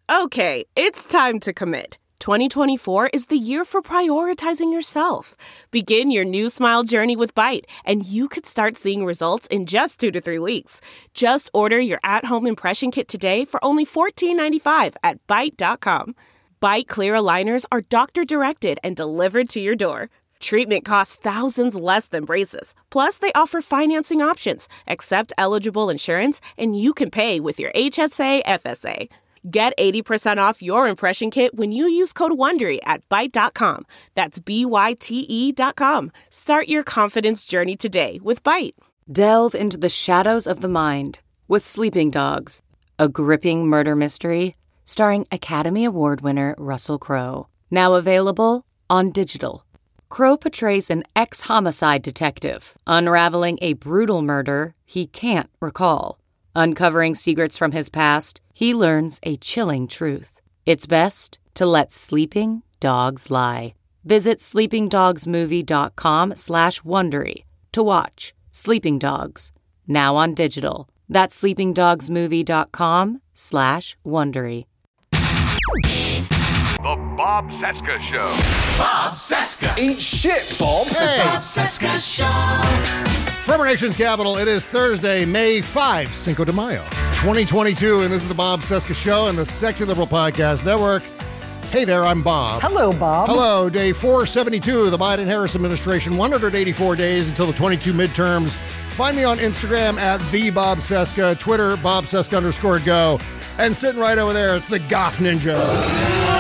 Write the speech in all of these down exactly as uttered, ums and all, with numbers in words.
Okay, it's time to commit. twenty twenty-four is the year for prioritizing yourself. Begin your new smile journey with Byte, and you could start seeing results in just two to three weeks. Just order your at-home impression kit today for only fourteen ninety-five at byte dot com. Byte clear aligners are doctor-directed and delivered to your door. Treatment costs thousands less than braces. Plus, they offer financing options, accept eligible insurance, and you can pay with your H S A F S A. Get eighty percent off your impression kit when you use code WONDERY at byte dot com. That's B Y T E dot com. Start your confidence journey today with Byte. Delve into the shadows of the mind with Sleeping Dogs, a gripping murder mystery starring Academy Award winner Russell Crowe. Now available on digital. Crowe portrays an ex-homicide detective unraveling a brutal murder he can't recall. Uncovering secrets from his past, he learns a chilling truth. It's best to let sleeping dogs lie. Visit sleepingdogsmovie.com slash Wondery to watch Sleeping Dogs, now on digital. That's sleepingdogsmovie.com slash Wondery. The Bob Cesca Show. Bob Cesca. Eat shit, Bob. Hey. The Bob Cesca Show. From our nation's capital, it is Thursday, May fifth, Cinco de Mayo, twenty twenty-two, and this is the Bob Cesca Show and the Sexy Liberal Podcast Network. Hey there, I'm Bob. Hello, Bob. Hello, day four seventy-two of the Biden-Harris administration, one hundred eighty-four days until the twenty-two midterms. Find me on Instagram at the Bob Cesca, Twitter, Bob Cesca underscore go, and sitting right over there, it's the Goth Ninja.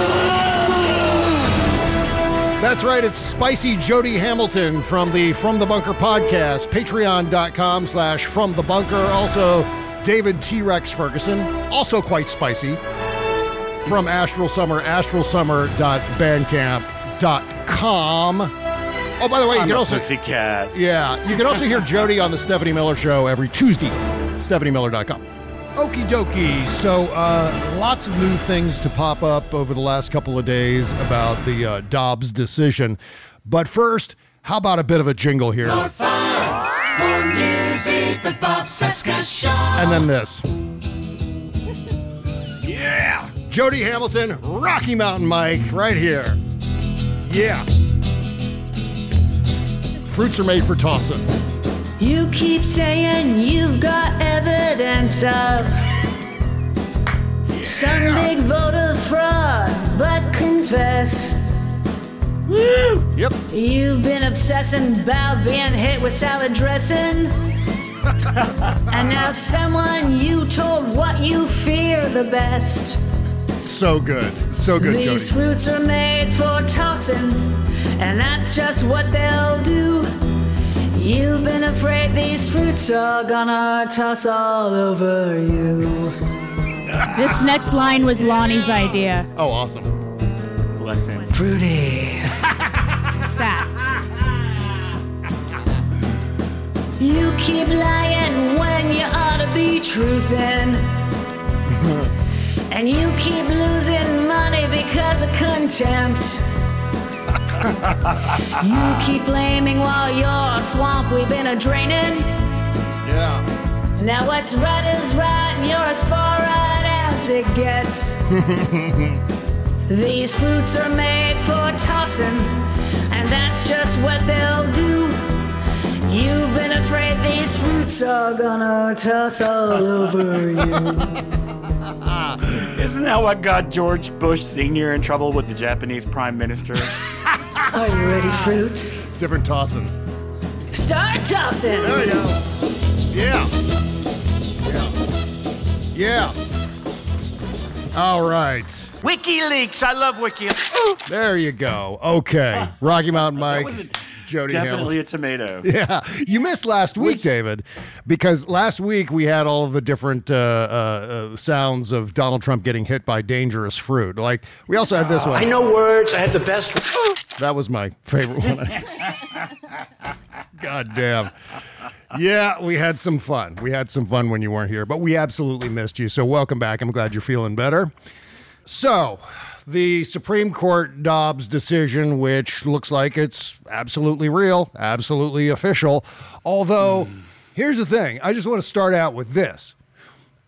That's right, it's spicy Jody Hamilton from the From the Bunker podcast, patreon.com slash From the Bunker. Also, David T-Rex Ferguson, also quite spicy, from Astral Summer, astral summer dot bandcamp dot com. Oh, by the way, you I'm can a also... pussycat. Yeah, you can also hear Jody on the Stephanie Miller Show every Tuesday, stephanie miller dot com. Okie dokie. So, uh, lots of new things to pop up over the last couple of days about the uh, Dobbs decision. But first, how about a bit of a jingle here? More fun, more music, the Bob Cesca Show. And then this. Yeah. Jody Hamilton, Rocky Mountain Mike, right here. Yeah. Fruits are made for tossing. You keep saying you've got evidence of yeah. some big voter fraud, but confess. Woo! Yep. You've been obsessing about being hit with salad dressing. And now someone you told what you fear the best. So good. So good, Jody. These fruits are made for tossing, and that's just what they'll do. You've been afraid these fruits are gonna toss all over you. This next line was Lonnie's idea. Oh, awesome. Bless him. Fruity. That. You keep lying when you ought to be truthin'. And you keep losing money because of contempt. You keep blaming while you're a swamp we've been a draining. Yeah. Now what's right is right and you're as far right as it gets. These fruits are made for tossing, and that's just what they'll do. You've been afraid these fruits are gonna toss all over you. Isn't that what got George Bush Senior in trouble with the Japanese Prime Minister? Are you ready, fruits? Different tossing. Start tossing! There we go. Yeah. Yeah. Yeah. All right. WikiLeaks. I love WikiLeaks. There you go. Okay. Rocky Mountain Mike. That was Jody definitely Hamilton. a tomato. Yeah. You missed last week, David, because last week we had all of the different uh, uh, uh, sounds of Donald Trump getting hit by dangerous fruit. Like, we also had this one. I know words. I had the best. That was my favorite one. God damn. Yeah, we had some fun. We had some fun when you weren't here, but we absolutely missed you. So welcome back. I'm glad you're feeling better. So, the Supreme Court Dobbs decision, which looks like it's absolutely real, absolutely official. Although, mm. here's the thing. I just want to start out with this.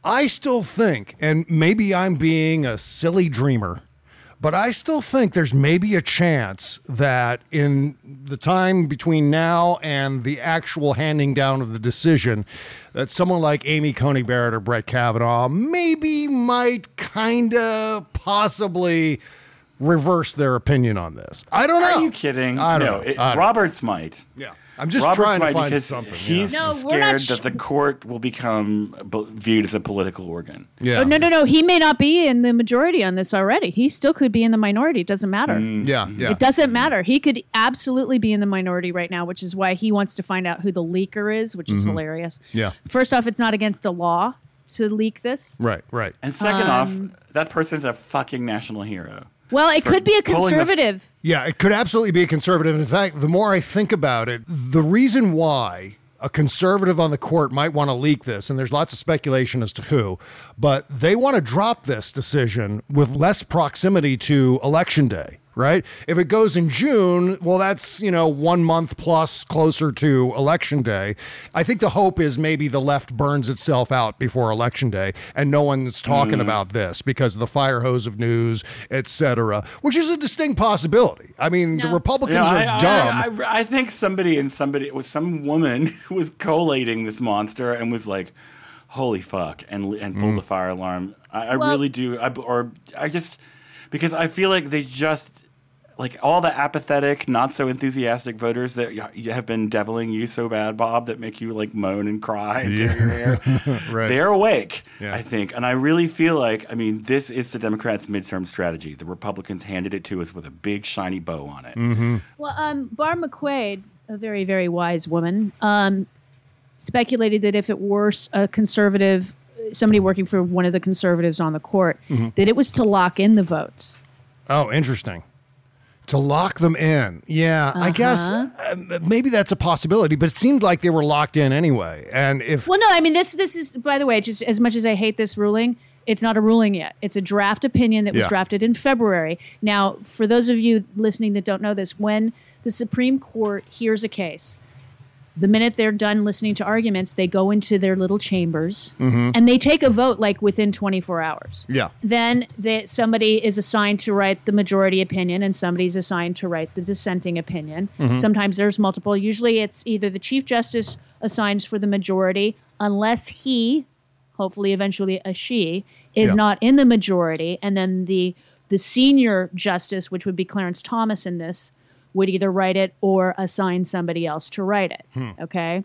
I still think, and maybe I'm being a silly dreamer, but I still think there's maybe a chance that in the time between now and the actual handing down of the decision, that someone like Amy Coney Barrett or Brett Kavanaugh maybe might kind of possibly reverse their opinion on this. I don't know. Are you kidding? I don't no, know. It, I don't Roberts know. might. Yeah. I'm just Roberts trying to might find because something. He's yeah. No, we're not scared sh- that the court will become b- viewed as a political organ. Yeah. Oh, no, no, no. He may not be in the majority on this already. He still could be in the minority. It doesn't matter. Mm. Yeah, yeah. It doesn't matter. He could absolutely be in the minority right now, which is why he wants to find out who the leaker is, which is hilarious. Yeah. First off, it's not against the law to leak this. Right, right. And second Um, off, that person's a fucking national hero. Well, it For could be a pulling the f- conservative. Yeah, it could absolutely be a conservative. In fact, the more I think about it, the reason why a conservative on the court might want to leak this, and there's lots of speculation as to who, but they want to drop this decision with less proximity to Election Day, right? If it goes in June, well, that's, you know, one month plus closer to Election Day. I think the hope is maybe the left burns itself out before Election Day and no one's talking mm. about this because of the fire hose of news, et cetera, which is a distinct possibility. I mean, no. the Republicans you know, are I, dumb. I, I, I think somebody and somebody, it was some woman who was collating this monster and was like, holy fuck, and and pulled mm. the fire alarm. I, I well, really do. I, or I just, because I feel like they just, like all the apathetic, not so enthusiastic voters that have been deviling you so bad, Bob, that make you like moan and cry and tear your hair, right. they're awake, yeah. I think. And I really feel like, I mean, this is the Democrats' midterm strategy. The Republicans handed it to us with a big shiny bow on it. Mm-hmm. Well, um, Barb McQuaid, a very, very wise woman, um, speculated that if it were a conservative, somebody working for one of the conservatives on the court, mm-hmm. that it was to lock in the votes. Oh, interesting. To lock them in. Yeah, uh-huh. I guess uh, maybe that's a possibility, but it seemed like they were locked in anyway. And if Well, no, I mean, this this is, by the way, just as much as I hate this ruling, it's not a ruling yet. It's a draft opinion that was yeah. drafted in February. Now, for those of you listening that don't know this, when the Supreme Court hears a case, the minute they're done listening to arguments, they go into their little chambers mm-hmm. and they take a vote like within twenty-four hours. Yeah. Then they, somebody is assigned to write the majority opinion and somebody's assigned to write the dissenting opinion. Mm-hmm. Sometimes there's multiple. Usually it's either the Chief Justice assigns for the majority unless he, hopefully eventually a she, is yeah. not in the majority. And then the the senior justice, which would be Clarence Thomas in this, would either write it or assign somebody else to write it, hmm. okay?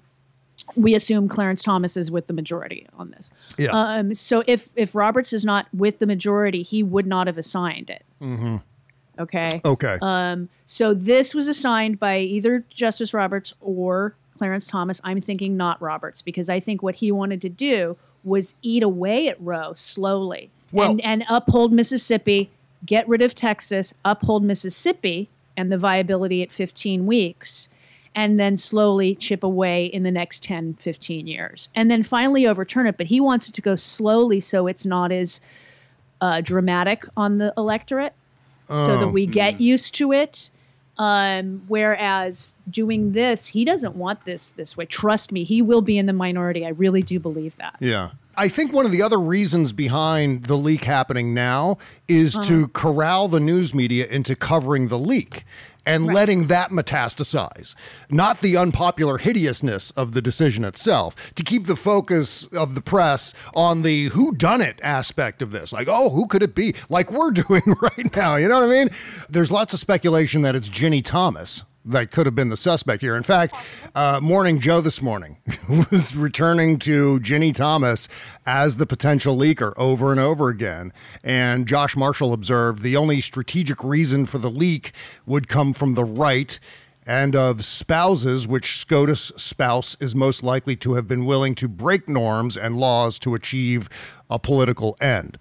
We assume Clarence Thomas is with the majority on this. Yeah. Um, so if if Roberts is not with the majority, he would not have assigned it, mm-hmm. okay? Okay. Um, so this was assigned by either Justice Roberts or Clarence Thomas. I'm thinking not Roberts because I think what he wanted to do was eat away at Roe slowly well, and, and uphold Mississippi, get rid of Texas, uphold Mississippi, and the viability at fifteen weeks, and then slowly chip away in the next ten, fifteen years. And then finally overturn it. But he wants it to go slowly so it's not as uh, dramatic on the electorate, oh. so that we get used to it. Um, whereas doing this, he doesn't want this this way. Trust me, he will be in the minority. I really do believe that. Yeah. I think one of the other reasons behind the leak happening now is uh-huh. to corral the news media into covering the leak and right. letting that metastasize, not the unpopular hideousness of the decision itself, to keep the focus of the press on the whodunit aspect of this. Like, oh, who could it be? Like we're doing right now. You know what I mean? There's lots of speculation that it's Ginny Thomas that could have been the suspect here. In fact, uh, Morning Joe this morning was returning to Ginny Thomas as the potential leaker over and over again. And Josh Marshall observed the only strategic reason for the leak would come from the right and of spouses, which SCOTUS spouse is most likely to have been willing to break norms and laws to achieve a political end.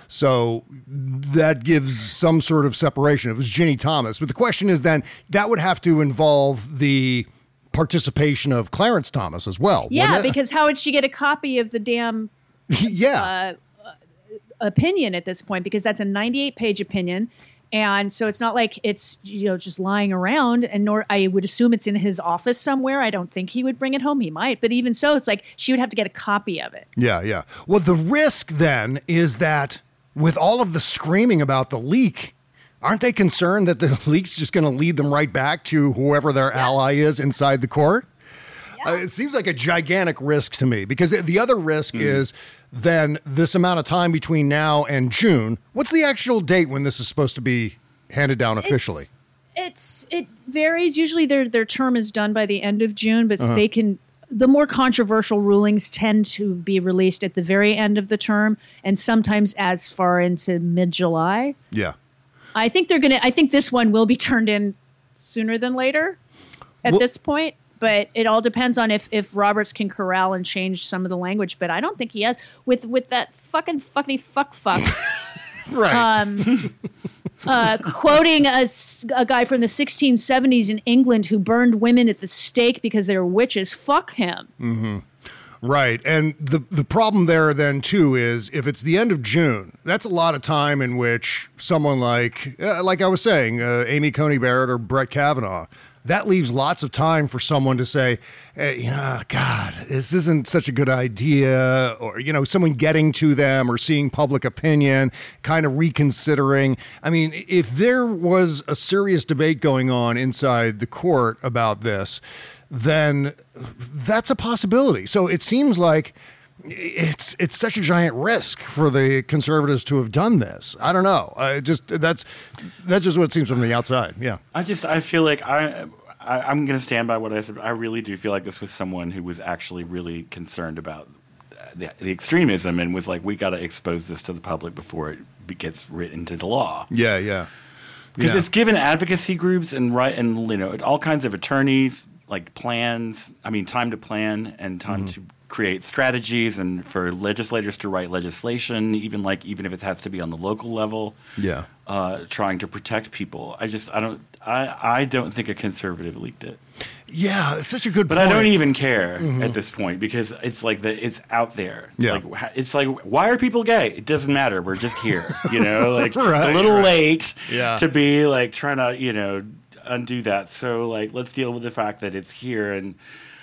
So that gives some sort of separation. It was Ginny Thomas. But the question is then, that would have to involve the participation of Clarence Thomas as well. Yeah, because how would she get a copy of the damn yeah. uh, opinion at this point? Because that's a ninety-eight page opinion. And so it's not like it's, you know, just lying around, and nor I would assume it's in his office somewhere. I don't think he would bring it home. He might, but even so, it's like she would have to get a copy of it. Yeah, yeah. Well, the risk then is that with all of the screaming about the leak, aren't they concerned that the leak's just going to lead them right back to whoever their yeah. ally is inside the court? Yeah. Uh, it seems like a gigantic risk to me, because the other risk mm. is then this amount of time between now and June. What's the actual date when this is supposed to be handed down officially? It's, it's it varies. Usually their their term is done by the end of June, but uh-huh. they can the more controversial rulings tend to be released at the very end of the term, and sometimes as far into mid-July. Yeah. I think they're going to I think this one will be turned in sooner than later at well, this point. But it all depends on if, if Roberts can corral and change some of the language. But I don't think he has. With with that fucking fucking fuck fuck. right. Um, uh, quoting a, a guy from the sixteen seventies in England who burned women at the stake because they were witches. Fuck him. Mm-hmm. Right. And the, the problem there then, too, is if it's the end of June, that's a lot of time in which someone like, uh, like I was saying, uh, Amy Coney Barrett or Brett Kavanaugh, that leaves lots of time for someone to say, hey, you know, God, this isn't such a good idea, or, you know, someone getting to them or seeing public opinion, kind of reconsidering. I mean, if there was a serious debate going on inside the court about this, then that's a possibility. So it seems like it's it's such a giant risk for the conservatives to have done this. I don't know. I just that's that's just what it seems from the outside. Yeah. I just I feel like I, I I'm going to stand by what I said. I really do feel like this was someone who was actually really concerned about the, the extremism and was like, we got to expose this to the public before it gets written into the law. Yeah, yeah. Because yeah. it's given advocacy groups and right and you know all kinds of attorneys like plans. I mean, time to plan and time mm-hmm. to create strategies, and for legislators to write legislation, even like even if it has to be on the local level. Yeah, uh, trying to protect people. I just I don't I, I don't think a conservative leaked it. Yeah, it's such a good but point. I don't even care mm-hmm. at this point, because it's like the it's out there. Yeah. Like, it's like, why are people gay? It doesn't matter. We're just here. You know, like right, a little right. late yeah. to be like trying to, you know, undo that. So like, let's deal with the fact that it's here. And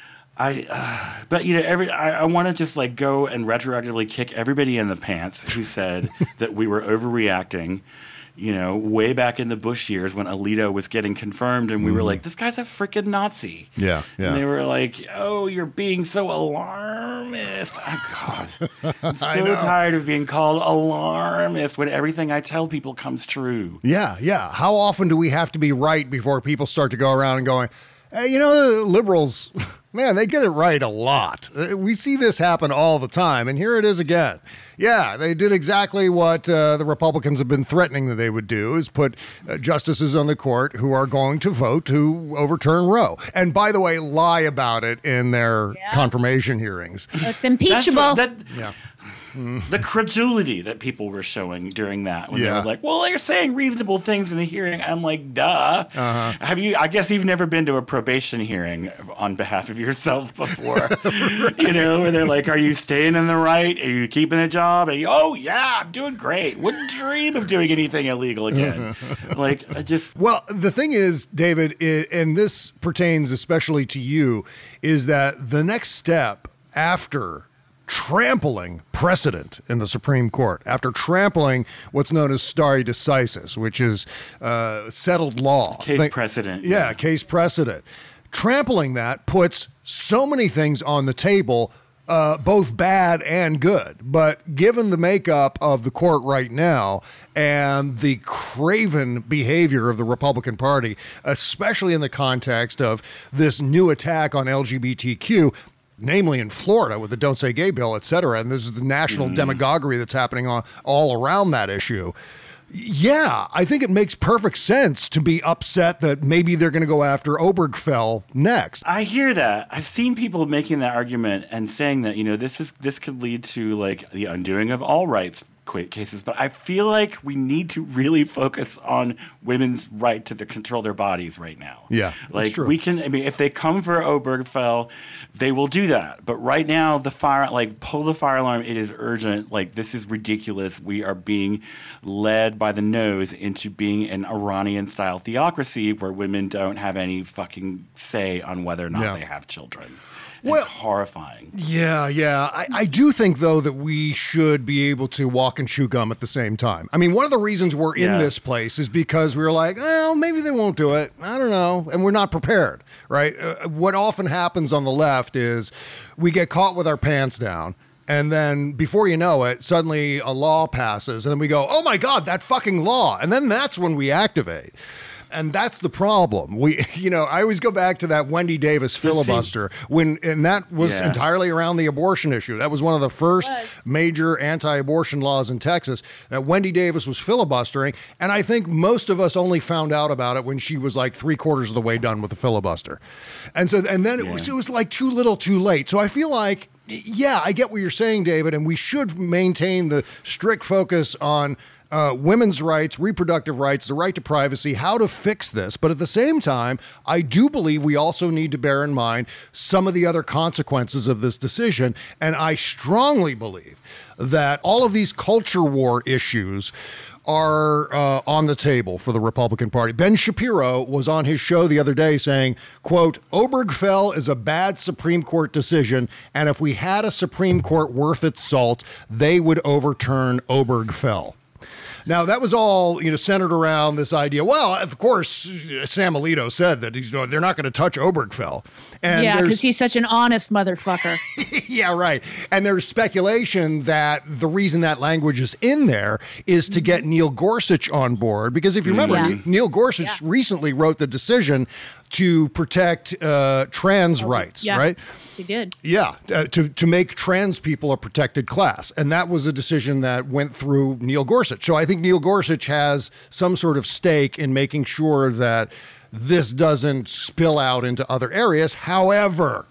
I, uh, but you know, every I, I want to just like go and retroactively kick everybody in the pants who said that we were overreacting. You know, way back in the Bush years when Alito was getting confirmed, and we mm. were like, this guy's a freaking Nazi. Yeah, yeah. And they were like, oh, you're being so alarmist. Oh, God. I'm so tired of being called alarmist when everything I tell people comes true. Yeah, yeah. How often do we have to be right before people start to go around and going, hey, you know, the liberals, man, they get it right a lot. We see this happen all the time, and here it is again. Yeah, they did exactly what uh, the Republicans have been threatening that they would do, is put uh, justices on the court who are going to vote to overturn Roe. And by the way, lie about it in their yeah. confirmation hearings. It's impeachable. That's what, that, yeah. The credulity that people were showing during that, when yeah. they were like, well, they're saying reasonable things in the hearing. I'm like, duh. Uh-huh. Have you, I guess you've never been to a probation hearing on behalf of yourself before, right. You know, where they're like, are you staying in the right? Are you keeping a job? And you, oh, yeah, I'm doing great. Wouldn't dream of doing anything illegal again. Like, I just. Well, the thing is, David, it, and this pertains especially to you, is that the next step after trampling precedent in the Supreme Court, after trampling what's known as stare decisis, which is uh, settled law. Case Think, precedent. Yeah, yeah, case precedent. Trampling that puts so many things on the table, uh, both bad and good. But given the makeup of the court right now and the craven behavior of the Republican Party, especially in the context of this new attack on L G B T Q, namely in Florida with the Don't Say Gay bill, et cetera, and this is the national mm. demagoguery that's happening on, all around that issue. Yeah, I think it makes perfect sense to be upset that maybe they're going to go after Obergefell next. I hear that. I've seen people making that argument and saying that, you know, this is this could lead to like the undoing of all rights cases, but I feel like we need to really focus on women's right to the, control their bodies right now. Yeah, like that's true. we can. I mean, if they come for Obergefell, they will do that. But right now, the fire, like, pull the fire alarm. It is urgent. Like, this is ridiculous. We are being led by the nose into being an Iranian-style theocracy where women don't have any fucking say on whether or not Yeah. they have children. Well- It's horrifying. Yeah, yeah. I, I do think, though, that we should be able to walk and chew gum at the same time. I mean, one of the reasons we're in Yeah. this place is because we were like, well, maybe they won't do it. I don't know. And we're not prepared, right? Uh, what often happens on the left is we get caught with our pants down. And then before you know it, suddenly a law passes. And then we go, oh, my God, that fucking law. And then that's when we activate. And that's the problem. We, you know, I always go back to that Wendy Davis filibuster when, and that was Yeah. entirely around the abortion issue. That was one of the first Was. major anti-abortion laws in Texas that Wendy Davis was filibustering. And I think most of us only found out about it when she was like three quarters of the way done with the filibuster. And so, and then it was, it was like too little, too late. So I feel like, yeah, I get what you're saying, David, and we should maintain the strict focus on Uh, women's rights, reproductive rights, the right to privacy, how to fix this. But at the same time, I do believe we also need to bear in mind some of the other consequences of this decision. And I strongly believe that all of these culture war issues are uh, on the table for the Republican Party. Ben Shapiro was on his show the other day saying, quote, Obergefell is a bad Supreme Court decision, and if we had a Supreme Court worth its salt, they would overturn Obergefell. Now, that was all, you know, centered around this idea. Well, of course, Sam Alito said that he's, they're not going to touch Obergefell. And yeah, there's- because he's such an honest motherfucker. yeah, right. And there's speculation that the reason that language is in there is to get Neil Gorsuch on board. Because if you remember, Yeah. Ne- Neil Gorsuch Yeah. recently wrote the decision to protect uh, trans rights, yeah. right? Yes, he did. Yeah, uh, to, to make trans people a protected class. And that was a decision that went through Neil Gorsuch. So I think Neil Gorsuch has some sort of stake in making sure that this doesn't spill out into other areas. However,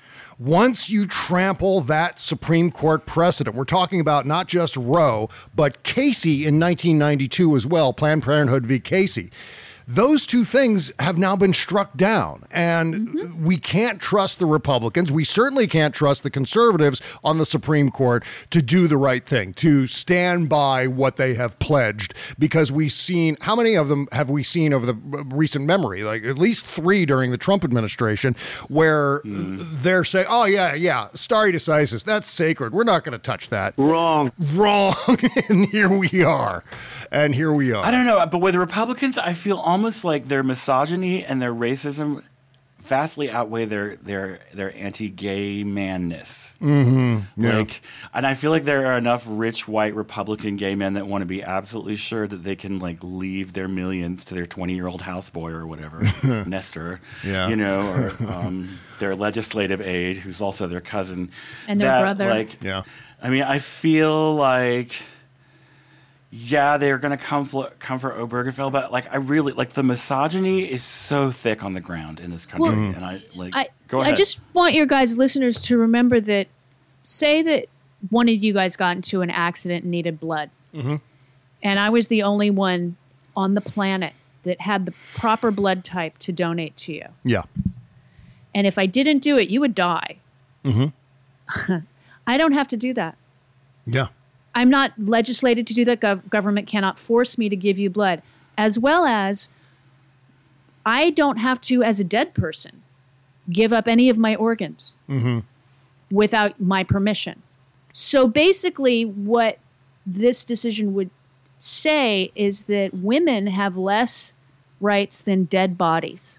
once you trample that Supreme Court precedent, we're talking about not just Roe, but Casey in nineteen ninety-two as well, Planned Parenthood v. Casey. Those two things have now been struck down, and mm-hmm. we can't trust the Republicans. We certainly can't trust the conservatives on the Supreme Court to do the right thing, to stand by what they have pledged, because we've seen, how many of them have we seen over the recent memory? Like at least three during the Trump administration, where mm. they're saying, oh, yeah, yeah, stare decisis, that's sacred. We're not going to touch that. Wrong. Wrong. And here we are. And here we are. I don't know, but with Republicans, I feel almost like their misogyny and their racism vastly outweigh their their their anti-gay manness. Mm-hmm. Yeah. Like, and I feel like there are enough rich white Republican gay men that want to be absolutely sure that they can like leave their millions to their twenty-year-old houseboy or whatever, Nestor. Yeah. You know, or um, their legislative aide, who's also their cousin, and their that, brother. Yeah. Like, I mean, I feel like. Yeah, they're going to come for, come for Obergefell, but like I really like the misogyny is so thick on the ground in this country, well, and I like. I, go ahead. I just want your guys, listeners, to remember that. Say that one of you guys got into an accident and needed blood, mm-hmm. and I was the only one on the planet that had the proper blood type to donate to you. Yeah. And if I didn't do it, you would die. Mm-hmm. I don't have to do that. Yeah. I'm not legislated to do that. Gov- government cannot force me to give you blood. As well as I don't have to, as a dead person, give up any of my organs mm-hmm. without my permission. So basically what this decision would say is that women have less rights than dead bodies.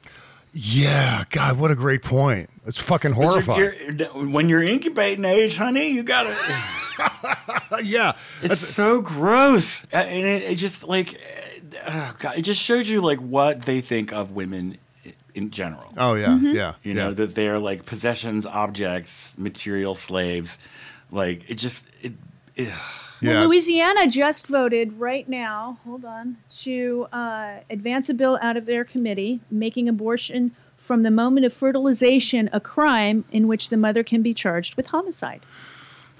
Yeah, God, what a great point. It's fucking horrifying. You're, you're, when you're incubating age, honey, you got to... yeah. It's so gross. And it, it just, like, oh God, it just shows you, like, what they think of women in general. Oh, yeah, mm-hmm. yeah. You yeah. know, that they're, like, possessions, objects, material slaves. Like, it just... It, it, Yeah. Well, Louisiana just voted right now, hold on, to uh, advance a bill out of their committee, making abortion from the moment of fertilization a crime in which the mother can be charged with homicide.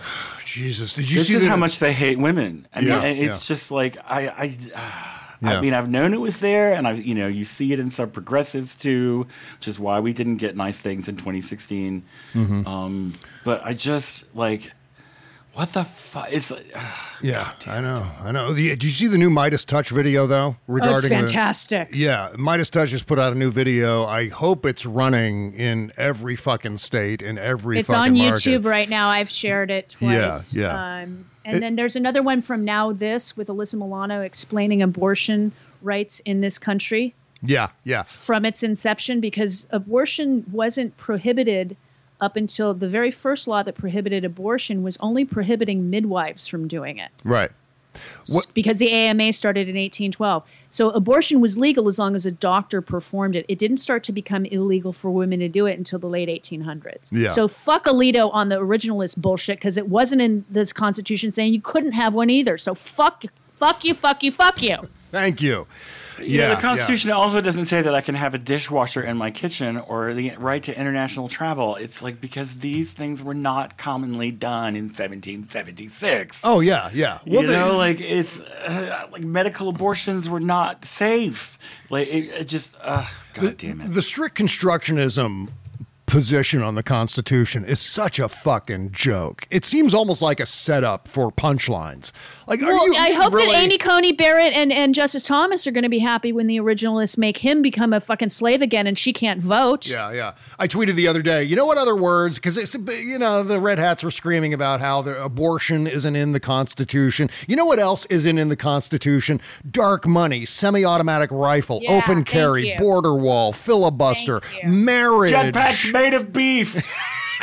Jesus, did you this see is the, how much they hate women? I Yeah, mean, and it's yeah. just like I, I, Yeah. I mean, I've known it was there, and I, you know, you see it in some progressives too, which is why we didn't get nice things in twenty sixteen. Mm-hmm. Um, but I just like, what the fuck? It's like, Yeah, I know, I know. The, did you see the new Midas Touch video though? Regarding Oh, it's the- fantastic. Yeah, Midas Touch just put out a new video. I hope it's running in every fucking state, in every It's fucking on market. YouTube right now. I've shared it twice. Yeah, yeah. Um, and It- then there's another one from Now This with Alyssa Milano explaining abortion rights in this country Yeah, yeah. from its inception, because abortion wasn't prohibited up until the very first law that prohibited abortion was only prohibiting midwives from doing it. Right. What- Because the A M A started in eighteen twelve. So abortion was legal as long as a doctor performed it. It didn't start to become illegal for women to do it until the late eighteen hundreds. Yeah. So fuck Alito on the originalist bullshit, because it wasn't in this Constitution saying you couldn't have one either. So fuck, fuck you, fuck you, fuck you. Thank you. You know, Yeah, the Constitution also doesn't say that I can have a dishwasher in my kitchen or the right to international travel. It's like because these things were not commonly done in seventeen seventy-six. Oh yeah, yeah. You they- know, like it's uh, like medical abortions were not safe. Like it, it just, uh, God the, damn it. the strict constructionism position on the Constitution is such a fucking joke. It seems almost like a setup for punchlines. Like, are Well, you I hope really? that Amy Coney Barrett and, and Justice Thomas are going to be happy when the originalists make him become a fucking slave again and she can't vote. Yeah, yeah. I tweeted the other day, you know what other words? Because, it's you know, the Red Hats were screaming about how the abortion isn't in the Constitution. You know what else isn't in the Constitution? Dark money, semi-automatic rifle, Yeah, open thank carry, you. border wall, filibuster, Thank you. marriage. Jetpacks made of beef.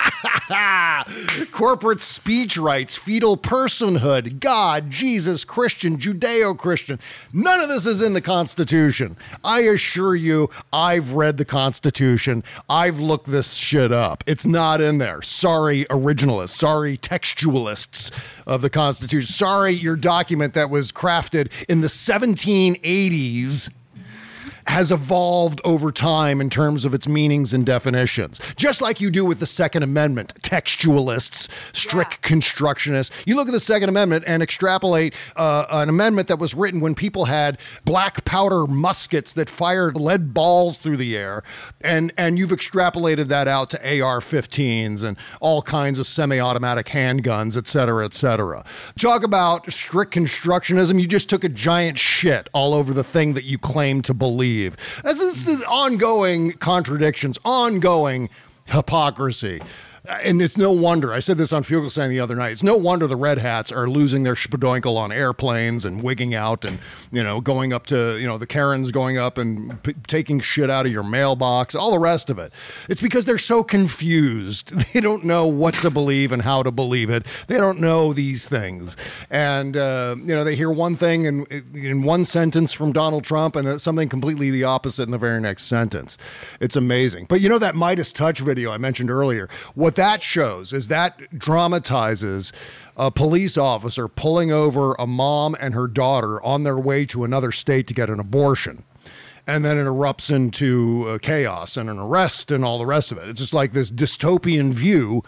Corporate speech rights, fetal personhood, God, Jesus, Christian, Judeo-Christian. None of this is in the Constitution. I assure you, I've read the Constitution. I've looked this shit up. It's not in there. Sorry, originalists. Sorry, textualists of the Constitution. Sorry, your document that was crafted in the seventeen eighties has evolved over time in terms of its meanings and definitions. Just like you do with the Second Amendment, textualists, strict constructionists. You look at the Second Amendment and extrapolate uh, an amendment that was written when people had black powder muskets that fired lead balls through the air, and, and you've extrapolated that out to A R fifteens and all kinds of semi-automatic handguns, et cetera, et cetera. Talk about strict constructionism. You just took a giant shit all over the thing that you claim to believe. This is this ongoing contradictions, ongoing hypocrisy. And it's no wonder, I said this on Fugelsang the other night, it's no wonder the Red Hats are losing their spadoinkle on airplanes and wigging out and, you know, going up to, you know, the Karens going up and p- taking shit out of your mailbox, all the rest of it. It's because they're so confused. They don't know what to believe and how to believe it. They don't know these things. And, uh, you know, they hear one thing in, in one sentence from Donald Trump and something completely the opposite in the very next sentence. It's amazing. But you know that Midas Touch video I mentioned earlier, what that shows is that dramatizes a police officer pulling over a mom and her daughter on their way to another state to get an abortion. And then it erupts into uh, chaos and an arrest and all the rest of it. It's just like this dystopian view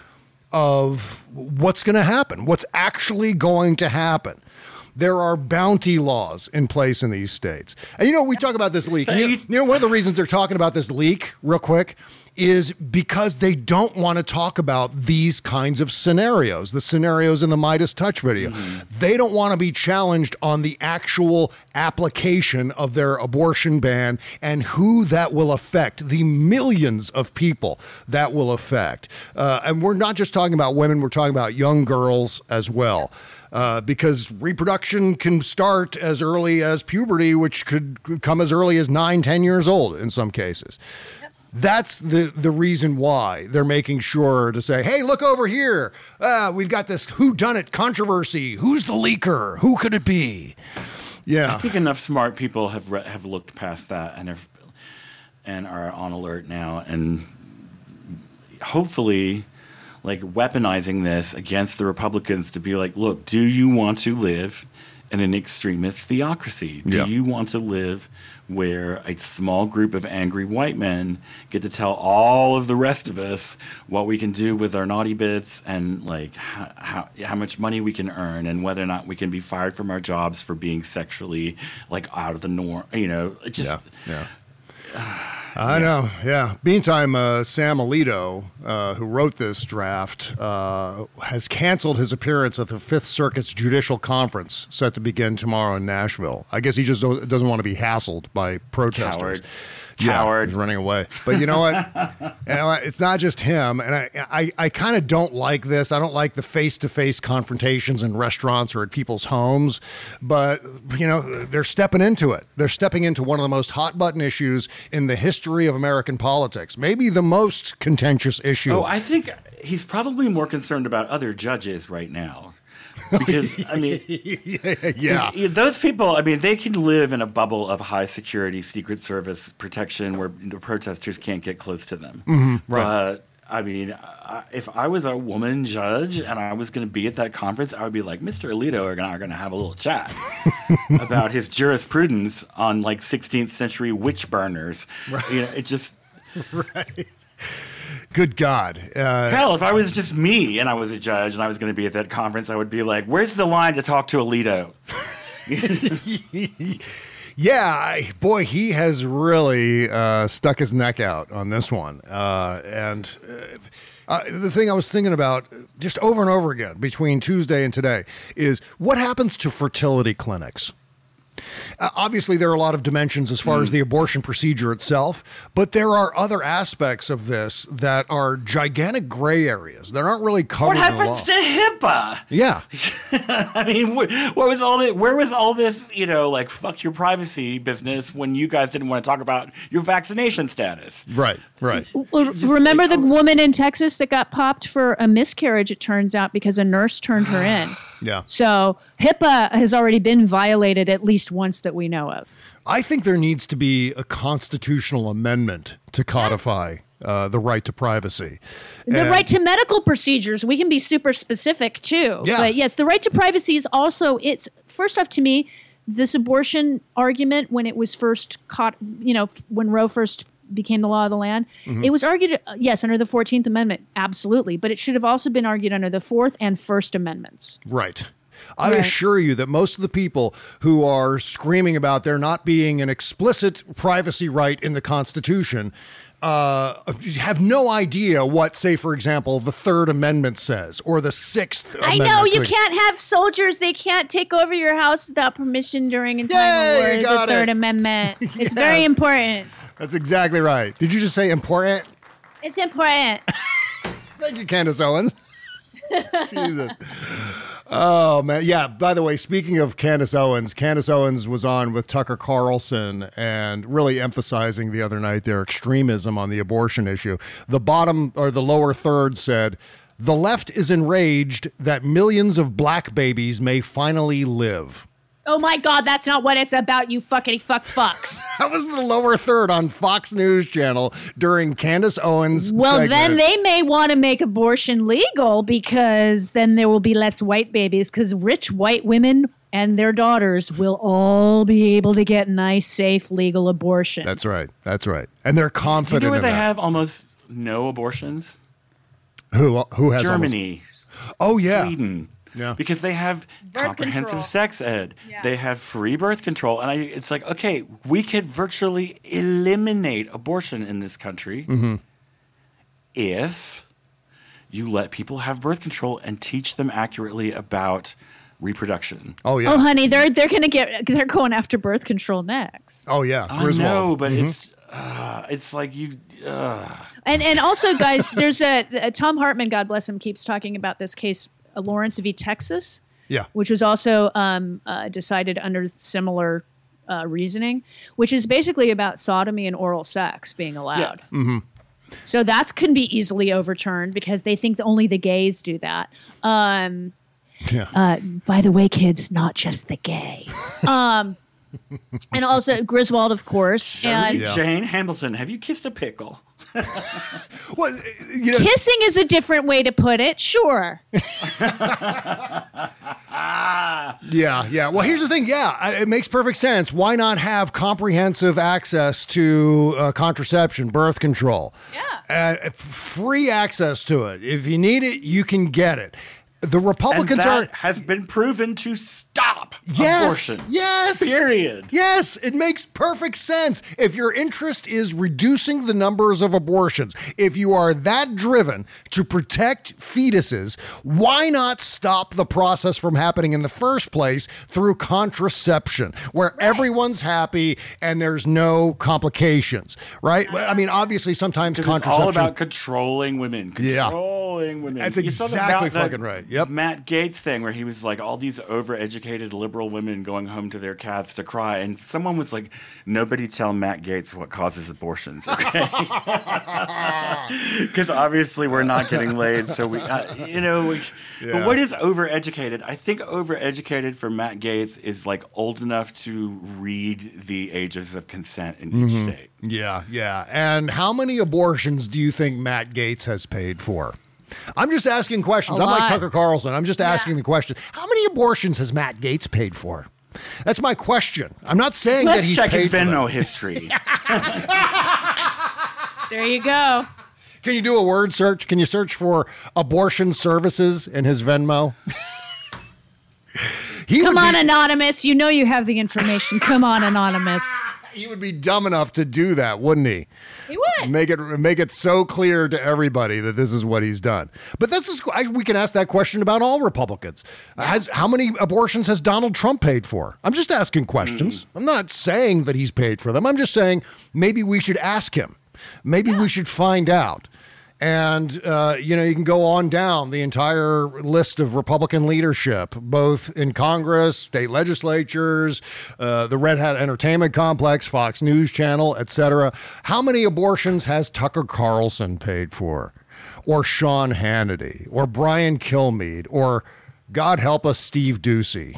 of what's going to happen, what's actually going to happen. There are bounty laws in place in these states. And you know, we talk about this leak. And you, you know, one of the reasons they're talking about this leak, real quick, is because they don't want to talk about these kinds of scenarios, the scenarios in the Midas Touch video. Mm-hmm. They don't want to be challenged on the actual application of their abortion ban and who that will affect, the millions of people that will affect. Uh, and we're not just talking about women, we're talking about young girls as well. Uh, because reproduction can start as early as puberty, which could come as early as nine, ten years old in some cases. That's the, the reason why they're making sure to say, hey, look over here. Uh, we've got this whodunit controversy. Who's the leaker? Who could it be? Yeah. I think enough smart people have re- have looked past that and have, and are on alert now, and hopefully, like weaponizing this against the Republicans to be like, look, do you want to live in an extremist theocracy. Do Yeah. you want to live where a small group of angry white men get to tell all of the rest of us what we can do with our naughty bits and like how, how, how much money we can earn and whether or not we can be fired from our jobs for being sexually like out of the norm? You know, it just Yeah. yeah. I know, yeah. Meantime, uh, Sam Alito, uh, who wrote this draft, uh, has canceled his appearance at the Fifth Circuit's Judicial Conference set to begin tomorrow in Nashville. I guess he just don't, doesn't want to be hassled by protesters. Coward. Yeah, Coward. he's running away. But you know what? you know what? It's not just him. And I, I, I kind of don't like this. I don't like the face-to-face confrontations in restaurants or at people's homes. But, you know, they're stepping into it. They're stepping into one of the most hot-button issues in the history of American politics. Maybe the most contentious issue. Oh, I think he's probably more concerned about other judges right now. Because, I mean, yeah. those people, I mean, they can live in a bubble of high security Secret Service protection where the protesters can't get close to them. Mm-hmm, right. But, I mean, I, if I was a woman judge and I was going to be at that conference, I would be like, Mister Alito are going to have a little chat about his jurisprudence on, like, sixteenth century witch burners. Right. You know, it just... right. Good God. Uh, Hell, if I was just me and I was a judge and I was going to be at that conference, I would be like, where's the line to talk to Alito? yeah, I, boy, he has really uh, stuck his neck out on this one. Uh, and uh, uh, the thing I was thinking about just over and over again between Tuesday and today is what happens to fertility clinics? Uh, obviously, there are a lot of dimensions as far mm. as the abortion procedure itself, but there are other aspects of this that are gigantic gray areas that aren't really covered. What happens to HIPAA? Yeah, I mean, where, where was all this? Where was all this? You know, like fuck your privacy business when you guys didn't want to talk about your vaccination status. Right, right. Well, remember like, the oh. woman in Texas that got popped for a miscarriage? It turns out because a nurse turned her in. Yeah. So HIPAA has already been violated at least once that we know of. I think there needs to be a constitutional amendment to codify yes. uh, the right to privacy. The and right to medical procedures. We can be super specific too. Yeah. But yes, the right to privacy is also, it's first off to me, this abortion argument when it was first caught, you know, when Roe first became the law of the land, mm-hmm. it was argued, uh, yes, under the fourteenth Amendment, absolutely. But it should have also been argued under the Fourth and First Amendments. Right. I right. assure you that most of the people who are screaming about there not being an explicit privacy right in the Constitution uh, have no idea what, say, for example, the Third Amendment says or the Sixth I Amendment. I know, you can't have soldiers. They can't take over your house without permission during a time Yay, of war. The Third it. Amendment. It's Yes. very important. That's exactly right. Did you just say important? It's important. Thank you, Candace Owens. Jesus. Oh, man. Yeah, by the way, speaking of Candace Owens, Candace Owens was on with Tucker Carlson and really emphasizing the other night their extremism on the abortion issue. The bottom or the lower third said, the left is enraged that millions of black babies may finally live. Oh my God, that's not what it's about, you fuckity fuck fucks. That was the lower third on Fox News Channel during Candace Owens' Well, segment. then they may want to make abortion legal because then there will be less white babies because rich white women and their daughters will all be able to get nice, safe, legal abortions. That's right. That's right. And they're confident Do you know where in they that. have almost no abortions? Who, who has Germany. Almost... Oh, yeah. Sweden. Yeah. Because they have birth comprehensive control. sex ed. Yeah. They have free birth control. And I, it's like, okay, we could virtually eliminate abortion in this country mm-hmm. if you let people have birth control and teach them accurately about reproduction. Oh, yeah. Oh, honey, they're they're gonna get they're going after birth control next. Oh, yeah. I Griswold. know, but mm-hmm. it's uh, it's like you. Uh. And and also, guys, there's a, a Tom Hartman, God bless him, keeps talking about this case. Lawrence v. Texas, yeah, which was also um, uh, decided under similar uh, reasoning, which is basically about sodomy and oral sex being allowed. Yeah. Mm-hmm. So that can be easily overturned because they think that only the gays do that. Um, yeah. uh, by the way, kids, not just the gays. Um, and also Griswold, of course. So and yeah. Jane Hamilton, have you kissed a pickle? Well, you know, Kissing is a different way to put it. Sure. yeah, yeah. Well, here's the thing. Yeah, I- it makes perfect sense. Why not have comprehensive access to uh, contraception, birth control? Yeah. Uh, free access to it. If you need it, you can get it. The And Republicans that are. has been proven to stop Yes, abortion. yes. Period. Yes, it makes perfect sense. If your interest is reducing the numbers of abortions, if you are that driven to protect fetuses, why not stop the process from happening in the first place through contraception, where everyone's happy and there's no complications, right? I mean, obviously, sometimes It's contraception. all about controlling women. Yeah. Controlling women. That's You saw the- exactly about the fucking right. Yep. Matt Gaetz thing where he was like all these overeducated liberal women going home to their cats to cry, and someone was like, "Nobody tell Matt Gaetz what causes abortions, okay?" Because obviously we're not getting laid, so we, uh, you know. We, Yeah. But what is overeducated? I think overeducated for Matt Gaetz is like old enough to read the ages of consent in each Mm-hmm. state. Yeah, yeah. And how many abortions do you think Matt Gaetz has paid for? I'm just asking questions. A I'm like lot. Tucker Carlson. I'm just asking the question. How many abortions has Matt Gaetz paid for? That's my question. I'm not saying that Let's he's check paid his for them. Venmo history. There you go. Can you do a word search? Can you search for abortion services in his Venmo? he Come would on, be, Anonymous. You know you have the information. Come on, Anonymous. he would be dumb enough to do that, wouldn't he? He would. Make it make it so clear to everybody that this is what he's done. But that's just, I, we can ask that question about all Republicans. Has how many abortions has Donald Trump paid for? I'm just asking questions. I'm not saying that he's paid for them. I'm just saying maybe we should ask him. Maybe we should find out. And, uh, you know, you can go on down the entire list of Republican leadership, both in Congress, state legislatures, uh, the Red Hat Entertainment Complex, Fox News Channel, et cetera. How many abortions has Tucker Carlson paid for? Or Sean Hannity? Or Brian Kilmeade? Or, God help us, Steve Ducey?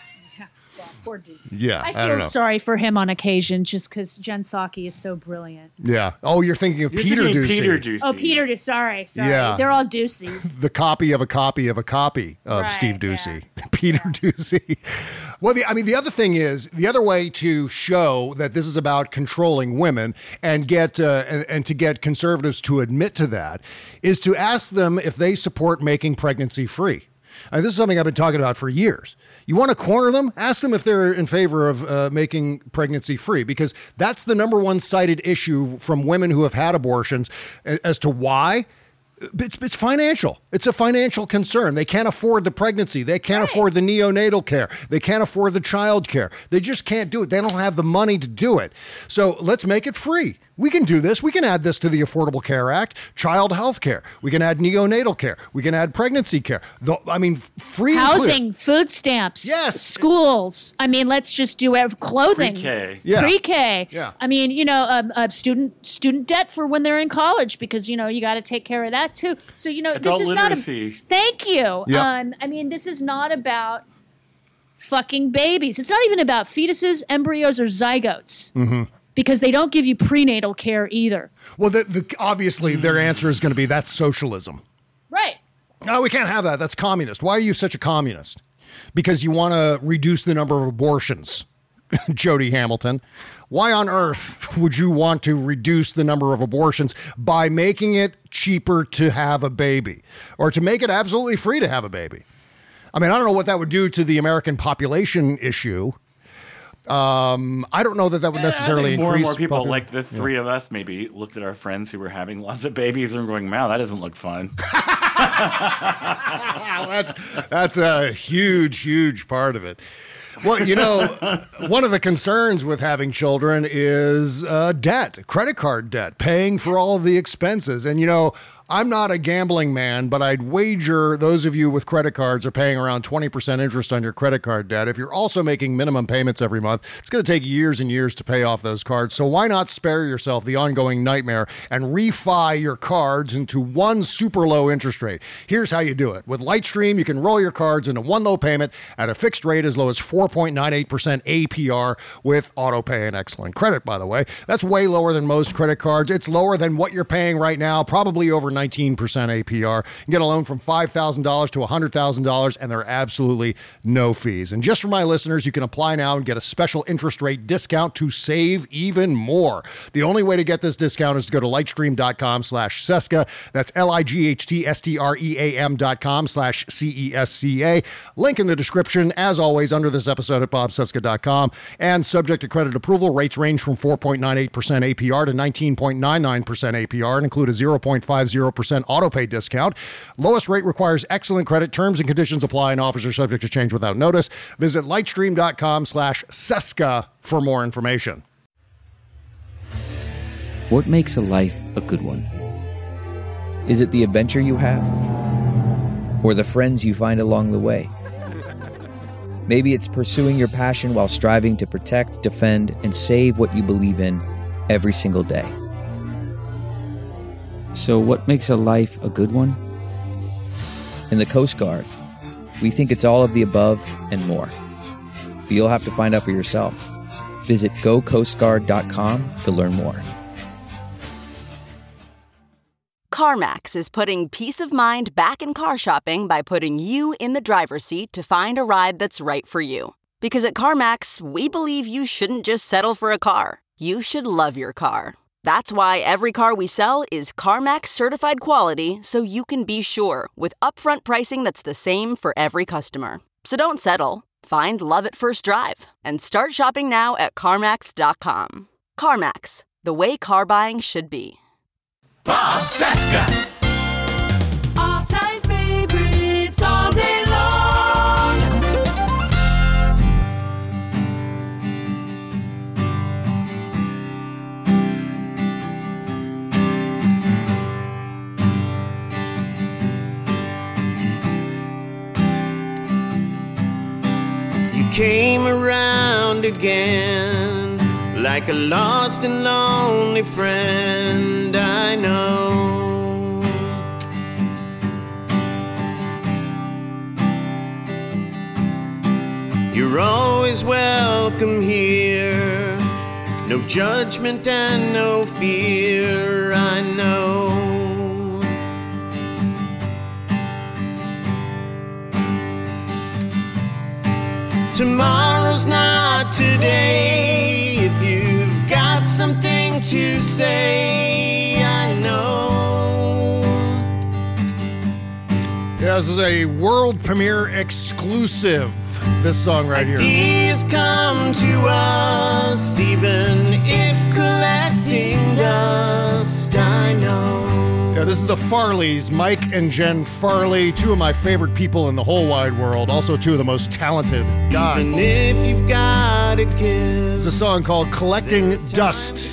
Poor Deuce. Yeah, I I don't feel know. sorry for him on occasion just because Jen Psaki is so brilliant. Yeah. Oh, you're thinking of You're Peter thinking Ducey. Peter Ducey. Oh, Peter, Du- sorry, sorry. Yeah. They're all Duceys. The copy of a copy of a copy of Right, Steve Ducey, Peter Ducey. Well, the, I mean, the other thing is the other way to show that this is about controlling women and get uh, and, and to get conservatives to admit to that is to ask them if they support making pregnancy free. And this is something I've been talking about for years. You want to corner them? Ask them if they're in favor of uh, making pregnancy free, because that's the number one cited issue from women who have had abortions a- as to why. It's, it's financial. It's a financial concern. They can't afford the pregnancy. They can't afford the neonatal care. They can't afford the child care. They just can't do it. They don't have the money to do it. So let's make it free. We can do this. We can add this to the Affordable Care Act, child health care. We can add neonatal care. We can add pregnancy care. The, I mean, free and clear. Housing, food stamps, Yes. schools. I mean, let's just do it. Clothing, Pre-K. Yeah. pre-K. Yeah. I mean, you know, um, uh, student student debt for when they're in college because you know you got to take care of that too. So you know, Adult this is literacy. not. A, thank you. Yep. Um, I mean, this is not about fucking babies. It's not even about fetuses, embryos, or zygotes. Mm-hmm. Because they don't give you prenatal care either. Well, the, the, obviously, their answer is going to be that's socialism. Right. No, we can't have that. That's communist. Why are you such a communist? Because you want to reduce the number of abortions, Jody Hamilton. Why on earth would you want to reduce the number of abortions by making it cheaper to have a baby or to make it absolutely free to have a baby? I mean, I don't know what that would do to the American population issue. Um, I don't know that that would necessarily I think more increase and more people, popul- like the three of us, maybe looked at our friends who were having lots of babies and going, "Wow, that doesn't look fun." that's that's a huge, huge part of it. Well, you know, one of the concerns with having children is uh, debt, credit card debt, paying for all of the expenses. And, you know, I'm not a gambling man, but I'd wager those of you with credit cards are paying around twenty percent interest on your credit card debt. If you're also making minimum payments every month, it's going to take years and years to pay off those cards. So why not spare yourself the ongoing nightmare and refi your cards into one super low interest rate? Here's how you do it. With Lightstream, you can roll your cards into one low payment at a fixed rate as low as four point nine eight percent A P R with autopay and excellent credit, by the way. That's way lower than most credit cards. It's lower than what you're paying right now, probably over nineteen percent A P R. You can get a loan from five thousand dollars to one hundred thousand dollars, and there are absolutely no fees. And just for my listeners, you can apply now and get a special interest rate discount to save even more. The only way to get this discount is to go to lightstream.com slash Cesca. That's L-I-G-H-T-S-T-R-E-A-M dot com slash C-E-S-C-A. Link in the description, as always, under this episode at bob cesca dot com. And subject to credit approval, rates range from four point nine eight percent A P R to nineteen point nine nine percent A P R and include a zero point five zero percent autopay discount. Lowest rate requires excellent credit. Terms and conditions apply and offers are subject to change without notice. Visit lightstream.com slash Cesca for more information. What makes a life a good one? Is it the adventure you have? Or the friends you find along the way? Maybe it's pursuing your passion while striving to protect, defend, and save what you believe in every single day. So what makes a life a good one? In the Coast Guard, we think it's all of the above and more. But you'll have to find out for yourself. Visit go coast guard dot com to learn more. CarMax is putting peace of mind back in car shopping by putting you in the driver's seat to find a ride that's right for you. Because at CarMax, we believe you shouldn't just settle for a car. You should love your car. That's why every car we sell is CarMax certified quality, so you can be sure with upfront pricing that's the same for every customer. So don't settle. Find love at first drive and start shopping now at CarMax dot com. CarMax, the way car buying should be. Bob Cesca. All-time favorites all day long. You came around again like a lost and lonely friend, I know. You're always welcome here, no judgment and no fear, I know. Tomorrow's not today. If you've got something to say, I know. Yeah, this is a world premiere exclusive. This song right here. Ideas come to us, even if collecting dust, I know. Yeah, this is the Farleys, Mike and Jen Farley, two of my favorite people in the whole wide world, also two of the most talented guys. Even if you've got a kiss, it's a song called Collecting Dust.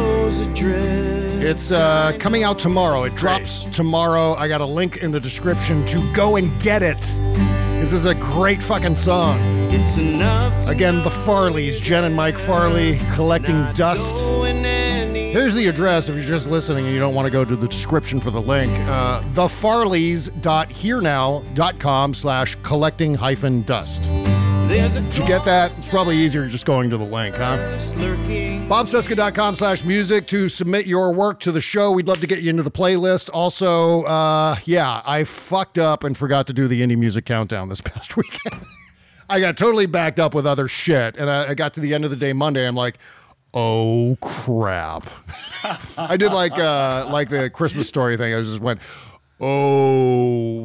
It's uh, coming out tomorrow. It drops tomorrow. I got a link in the description to go and get it. This is a great fucking song. It's enough. Again, the Farleys, Jen and Mike Farley, Collecting Dust. Here's the address if you're just listening and you don't want to go to the description for the link. Uh, thefarleys.herenow.com slash collecting hyphen dust. Did you get that? It's probably easier just going to the link, huh? bob cesca dot com slash music to submit your work to the show. We'd love to get you into the playlist. Also, uh, yeah, I fucked up and forgot to do the indie music countdown this past weekend. I got totally backed up with other shit, and I, I got to the end of the day Monday. I'm like, oh crap. I did like uh, like the Christmas Story thing. I just went, oh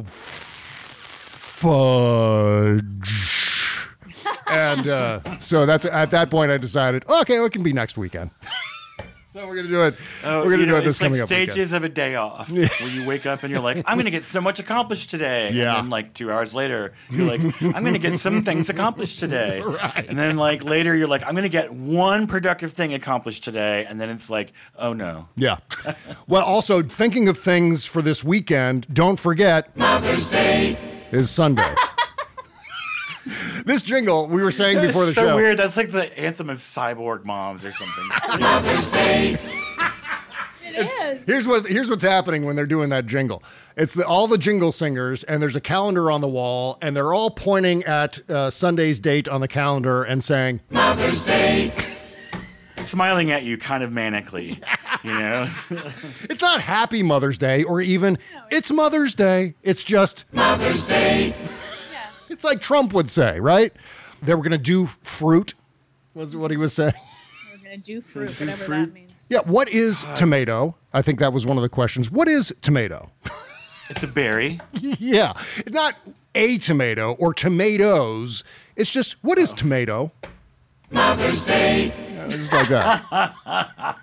fudge. And uh, so that's at that point I decided, okay, well, it can be next weekend. So we're gonna do it. Oh, we're gonna you know, do it this it's like coming up stages weekend. of a day off where you wake up and you're like, I'm gonna get so much accomplished today. Yeah. And then like two hours later, you're like, I'm gonna get some things accomplished today. Right. And then like later, you're like, I'm gonna get one productive thing accomplished today. And then it's like, oh no. Yeah. Well, also thinking of things for this weekend. Don't forget Mother's Day is Sunday. This jingle we were saying That is before the so show. weird. That's like the anthem of cyborg moms or something. Mother's Day. It is. Here's what here's what's happening when they're doing that jingle. It's the, all the jingle singers, and there's a calendar on the wall, and they're all pointing at uh, Sunday's date on the calendar and saying Mother's Day. Smiling at you kind of manically, you know? it's not Happy Mother's Day or even it's Mother's Day. It's just Mother's Day. It's like Trump would say, right? They were going to do fruit, was what he was saying. We're going to do fruit, whatever fruit. that means. Yeah, what is tomato? I think that was one of the questions. What is tomato? It's a berry. Yeah, it's not a tomato or tomatoes. It's just, what is tomato? Mother's Day. Yeah, just like that.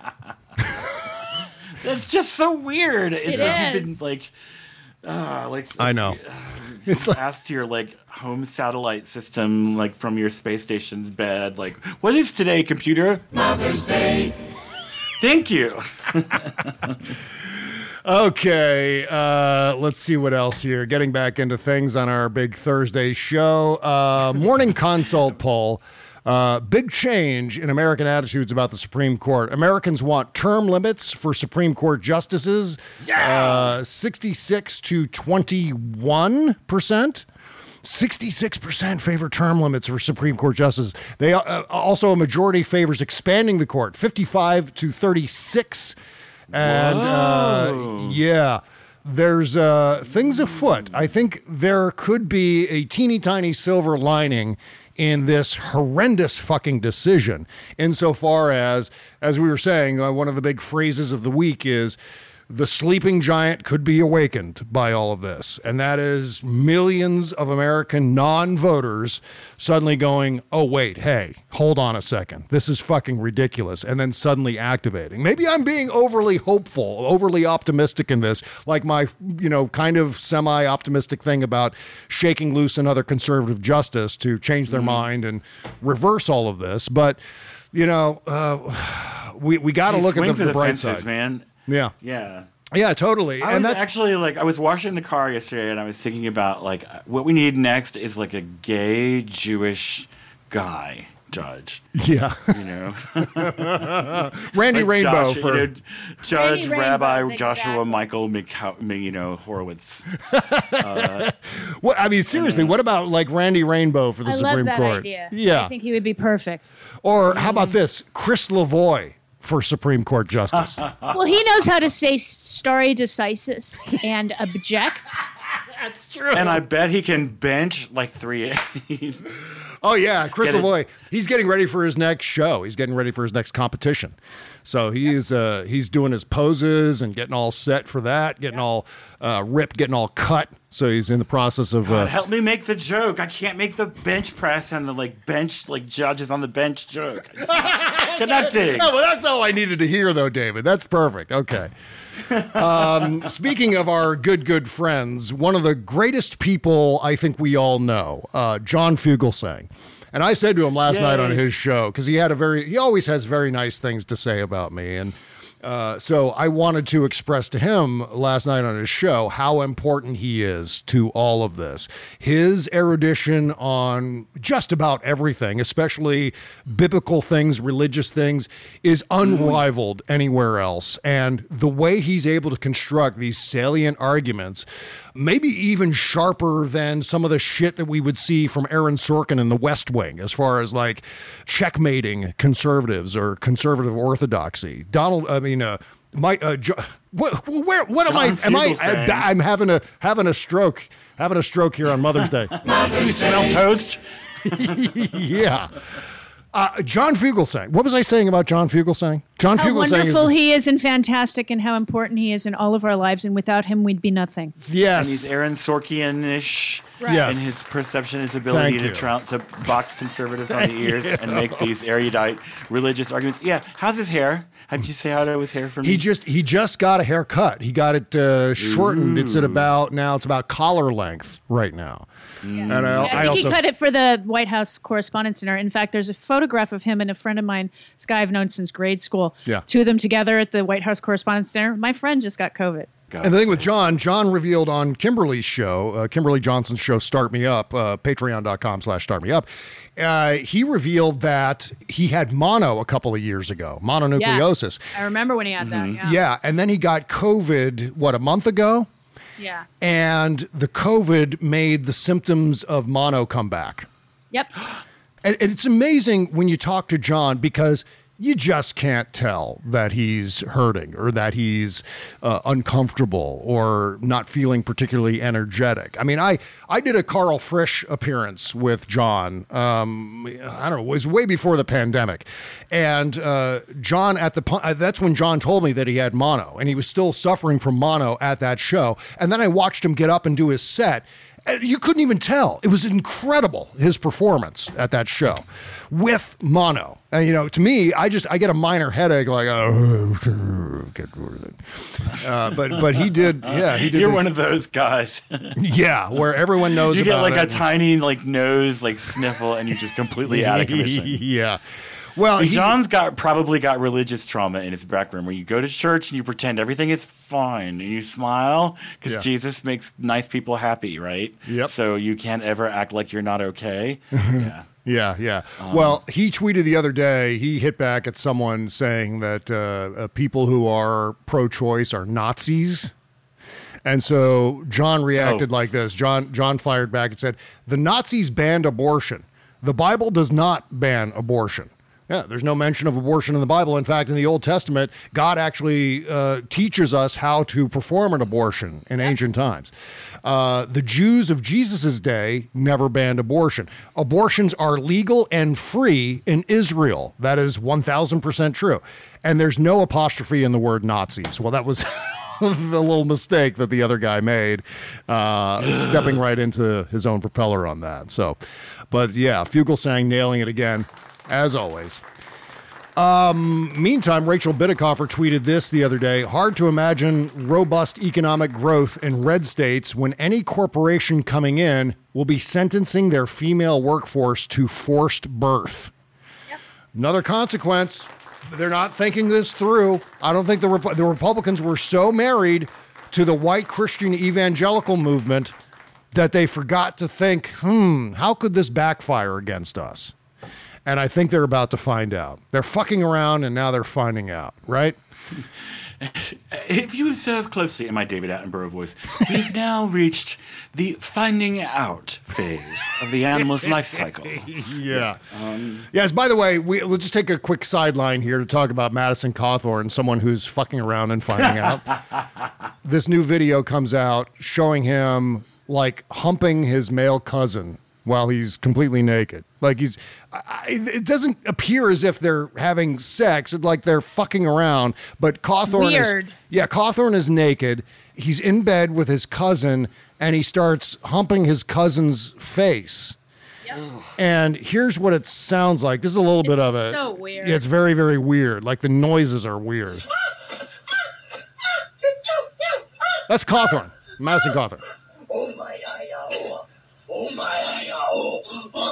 It's just so weird. It's It like you've is. been like, uh, like I know. It's like, asked your like home satellite system, like from your space station's bed, like, what is today, computer? Mother's Day. Thank you. Okay, uh, let's see what else here. Getting back into things on our big Thursday show. Uh, morning consult poll. Uh, big change in American attitudes about the Supreme Court. Americans want term limits for Supreme Court justices. Yeah. Uh, sixty-six to twenty-one percent. sixty-six percent favor term limits for Supreme Court justices. They uh, also a majority favors expanding the court. fifty-five to thirty-six. And uh, yeah, there's uh, things afoot. I think there could be a teeny tiny silver lining in this horrendous fucking decision. Insofar as, as we were saying, uh, one of the big phrases of the week is the sleeping giant could be awakened by all of this. And that is millions of American non-voters suddenly going, oh, wait, hey, hold on a second. This is fucking ridiculous. And then suddenly activating. Maybe I'm being overly hopeful, overly optimistic in this, like my, you know, kind of semi-optimistic thing about shaking loose another conservative justice to change their mm-hmm. mind and reverse all of this. But, you know, uh, we, we got to look at the, the, the bright fences, side. Man. Yeah. Yeah. Yeah, totally. I and was that's actually like, I was washing the car yesterday and I was thinking about like, what we need next is like a gay Jewish guy judge. Yeah. You know? Randy like Rainbow Josh, for you know, Judge Randy Rabbi Rainbow, Joshua exactly. Michael McHow, you know, Horowitz. Uh, what I mean, seriously, what about like Randy Rainbow for the I Supreme love that Court? idea. Yeah. I think he would be perfect. Or how about this? Chris Lavoie for Supreme Court Justice. Well, he knows how to say stare decisis and object. That's true. and I bet he can bench like three eight. Oh, yeah. Chris Get it. Lavoie, he's getting ready for his next show. He's getting ready for his next competition. So he's uh, he's doing his poses and getting all set for that, getting all uh, ripped, getting all cut. So he's in the process of... Uh, God, help me make the joke. I can't make the bench press and the like bench, like judges on the bench joke. Connecting. Oh, well, that's all I needed to hear, though, David. That's perfect. Okay. Um, speaking of our good, good friends, one of the greatest people I think we all know, uh, John Fugelsang. And I said to him last Yay. night on his show, because he had a very, he always has very nice things to say about me. And uh, so I wanted to express to him last night on his show how important he is to all of this. His erudition on just about everything, especially biblical things, religious things, is unrivaled anywhere else. And the way he's able to construct these salient arguments, maybe even sharper than some of the shit that we would see from Aaron Sorkin in The West Wing, as far as like checkmating conservatives or conservative orthodoxy. Donald, I mean, uh, my, uh, jo- what, where, what am I? Am I? I I'm having a having a stroke, having a stroke here on Mother's Day. Do you smell toast? Yeah. Uh, John Fugelsang. What was I saying about John Fugelsang? John How Fugel saying wonderful is, he is and fantastic and how important he is in all of our lives. And without him, we'd be nothing. Yes. And he's Aaron Sorkian-ish Right. Yes. in his perception, his ability Thank to, you. trou- to box conservatives on the ears you. and make these erudite religious arguments. Yeah. How's his hair? How'd you say how to his hair for me? He just he just got a haircut. He got it uh, shortened. It's at about now. It's about collar length right now. And I, Yeah, I I think also he cut it for the White House Correspondents' Dinner. In fact, there's a photograph of him and a friend of mine, this guy I've known since grade school. Yeah. Two of them together at the White House Correspondents' Dinner. My friend just got COVID. God. And the thing with John, John revealed on Kimberly's show, uh, Kimberly Johnson's show, Start Me Up, uh, patreon.com slash start me up. Uh, he revealed that he had mono a couple of years ago, mononucleosis. I remember when he had that. Yeah. Yeah. And then he got COVID, what, a month ago? Yeah. And the COVID made the symptoms of mono come back. Yep. And, and it's amazing when you talk to John because you just can't tell that he's hurting or that he's uh, uncomfortable or not feeling particularly energetic. I mean, I, I did a Carl Frisch appearance with John. Um, I don't know, it was way before the pandemic. And uh, John at the, pu- that's when John told me that he had mono and he was still suffering from mono at that show. And then I watched him get up and do his set. And you couldn't even tell. It was incredible, his performance at that show with mono. And, you know, to me, I just, I get a minor headache like, oh, get rid of it. Uh, but, but he did, yeah, he did. You're the, one of those guys. yeah, where everyone knows you get about like it. a tiny like nose like sniffle and you're just completely out of commission. yeah. Well, See, he, John's got probably got religious trauma in his back room where you go to church and you pretend everything is fine and you smile because Yeah. Jesus makes nice people happy, right? Yep. So you can't ever act like you're not okay. Yeah. Yeah, yeah. Well, he tweeted the other day, he hit back at someone saying that uh, uh, people who are pro-choice are Nazis. And so John reacted Oh. like this. John John fired back and said, the Nazis banned abortion. The Bible does not ban abortion. Yeah, there's no mention of abortion in the Bible. In fact, in the Old Testament, God actually uh, teaches us how to perform an abortion in ancient times. Uh, the Jews of Jesus' day never banned abortion. Abortions are legal and free in Israel. That is one thousand percent true. And there's no apostrophe in the word Nazis. Well, that was a little mistake that the other guy made, uh, stepping right into his own propeller on that. So, but yeah, Fugelsang nailing it again. As always. Um, meantime, Rachel Bitecofer tweeted this the other day. Hard to imagine robust economic growth in red states when any corporation coming in will be sentencing their female workforce to forced birth. Yep. Another consequence. They're not thinking this through. I don't think the, Rep- the Republicans were so married to the white Christian evangelical movement that they forgot to think, hmm, how could this backfire against us? And I think they're about to find out. They're fucking around, and now they're finding out, right? If you observe closely in my David Attenborough voice, we've now reached the finding out phase of the animal's life cycle. Yeah. Um, yes, by the way, we, let's just take a quick sideline here to talk about Madison Cawthorn, someone who's fucking around and finding out. This new video comes out showing him, like, humping his male cousin while he's completely naked. Like he's, I, it doesn't appear as if they're having sex. It's like they're fucking around. But Cawthorn weird. is, yeah, Cawthorn is naked. He's in bed with his cousin, and he starts humping his cousin's face. Yep. And here's what it sounds like. This is a little bit It's of it. so weird. Yeah, it's very, very weird. Like the noises are weird. That's Cawthorn, Madison Cawthorn. Oh my god. Oh my oh.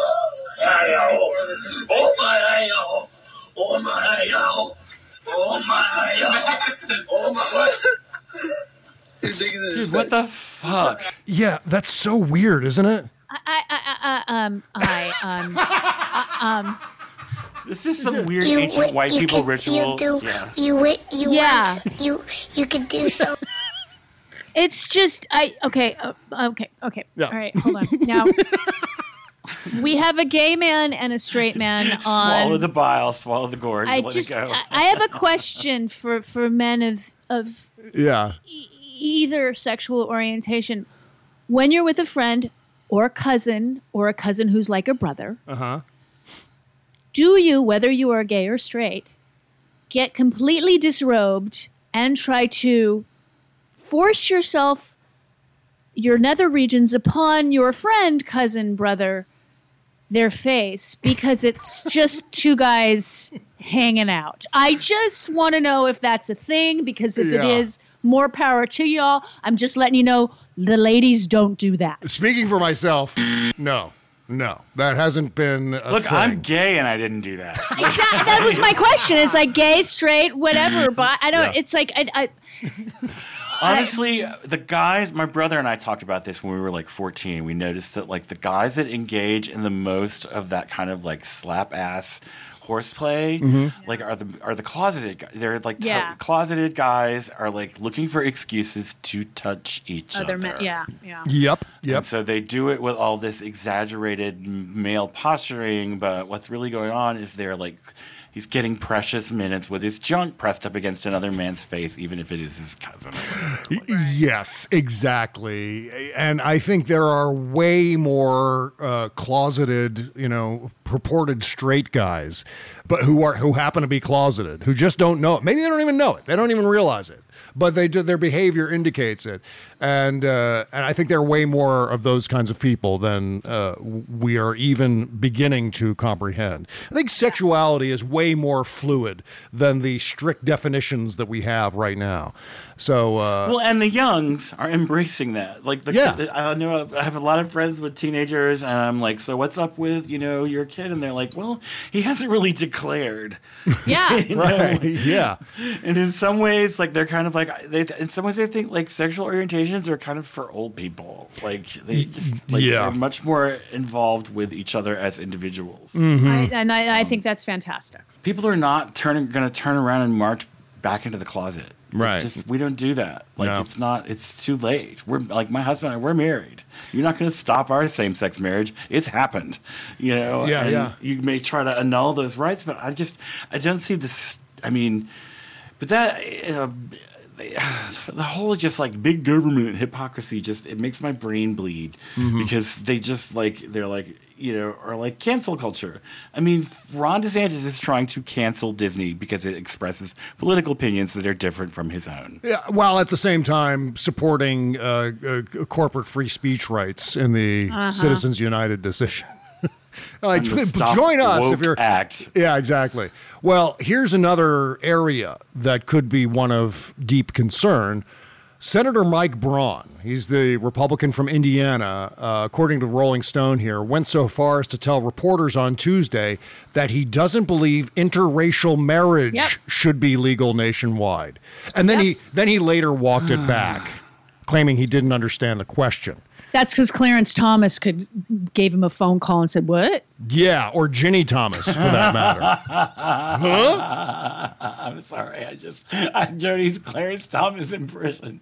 Oh my Oh my Oh my Oh my Dude, what the fuck? Yeah, that's so weird, isn't it? I, I, I, I um, I, um, I, um. This is some weird You ancient wi- white you people could- ritual. You do. Yeah. You wi- you Yeah. wish you you could do so. It's just I okay uh, okay okay Yeah. all right, hold on now. We have a gay man and a straight man on. Swallow the bile, swallow the gorge, I let just it go. I I have a question for for men of of Yeah. e- either sexual orientation. When you're with a friend or a cousin or a cousin who's like a brother, Uh huh. do you, whether you are gay or straight, get completely disrobed and try to force yourself, your nether regions, upon your friend, cousin, brother, their face, because it's just two guys hanging out. I just want to know if that's a thing, because if Yeah. it is, more power to y'all. I'm just letting you know the ladies don't do that. Speaking for myself, no. No, that hasn't been a Look, thing. I'm gay and I didn't do that. Exactly. That was my question. It's like gay, straight, whatever. But I don't. Yeah. It's like I. I Honestly, the guys, my brother and I talked about this when we were like fourteen. We noticed that like the guys that engage in the most of that kind of like slap ass horseplay, Mm-hmm. like are the are the closeted guys. They're like t- Yeah. closeted guys are like looking for excuses to touch each other other. men. Yeah. Yeah. Yep, yep. And so they do it with all this exaggerated m- male posturing, but what's really going on is they're like, he's getting precious minutes with his junk pressed up against another man's face, even if it is his cousin. Yes, exactly. And I think there are way more uh, closeted, you know, purported straight guys, but who are who happen to be closeted, who just don't know it. Maybe they don't even know it. They don't even realize it. But they do, their behavior indicates it, and uh, and I think there are way more of those kinds of people than uh, we are even beginning to comprehend. I think sexuality is way more fluid than the strict definitions that we have right now. So, uh, Well, and the youngs are embracing that. Like, the, Yeah. the- I know I have a lot of friends with teenagers, and I'm like, so what's up with, you know, your kid? And they're like, well, he hasn't really declared. Yeah. You know? right? Yeah. And in some ways, like, they're kind of like, they, in some ways, they think like sexual orientations are kind of for old people. Like, they just, like, Yeah. they're much more involved with each other as individuals. Mm-hmm. I, and I, I think that's fantastic. People are not turning, going to turn around and march back into the closet. Right. It's just we don't do that. Like No. it's not. It's too late. We're like my husband and I. We're married. You're not going to stop our same-sex marriage. It's happened. You know. Yeah, and yeah. You may try to annul those rights, but I just I don't see this. I mean, but that. Uh, the whole just like big government hypocrisy just it makes my brain bleed Mm-hmm. because they just like they're like you know or like cancel culture. I mean, Ron DeSantis is trying to cancel Disney because it expresses political opinions that are different from his own. Yeah, while at the same time supporting uh, uh, corporate free speech rights in the Uh-huh. Citizens United decision. Like, And the Stop join us if Woke you're. Act. Yeah, exactly. Well, here's another area that could be one of deep concern. Senator Mike Braun, he's the Republican from Indiana, uh, according to Rolling Stone here, went so far as to tell reporters on Tuesday that he doesn't believe interracial marriage Yep. should be legal nationwide. And then Yep. he then he later walked it back, claiming he didn't understand the question. That's because Clarence Thomas could gave him a phone call and said, "What?" Yeah, or Ginny Thomas, for that matter. Huh? I'm sorry. I just I, Jody's Clarence Thomas in prison.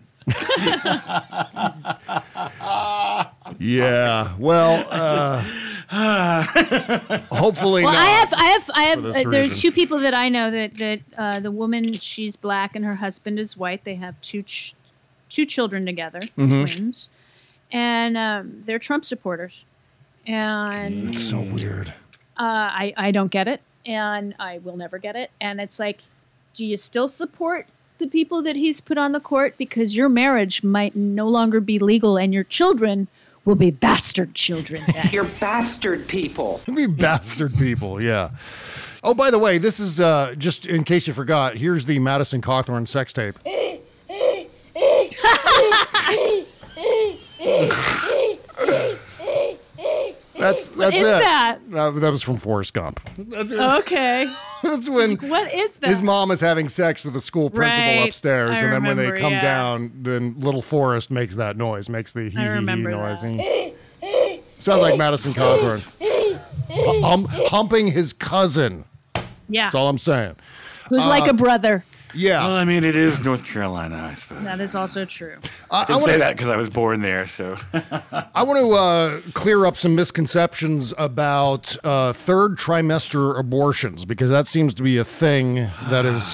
Yeah. Well, uh, hopefully Well, not. I have, I have, I have. for Uh, this there's reason. two people that I know that that uh, the woman, she's black and her husband is white. They have two ch- two children together, Mm-hmm. twins, and um, they're Trump supporters. And It's so weird. uh, I I don't get it, and I will never get it. And it's like, do you still support the people that he's put on the court, because your marriage might no longer be legal and your children will be bastard children? You're bastard people. We bastard people, yeah. Oh, by the way, this is, uh, just in case you forgot, here's the Madison Cawthorn sex tape. That's, that's What is it. that? Uh, that was from Forrest Gump. That's, it. Okay. That's when What is that? his mom is having sex with the school principal Right. upstairs, I and then when they remember, come yeah. down, then little Forrest makes that noise, makes the hee I hee hee remember noise. that. And- Sounds like Madison Cawthorn. Hum, humping his cousin. Yeah. That's all I'm saying. Who's Uh, like a brother. Yeah. Well, I mean, it is North Carolina, I suppose. That is also true. I, I I didn't want say to that because I was born there. So I want to uh, clear up some misconceptions about uh, third trimester abortions, because that seems to be a thing that is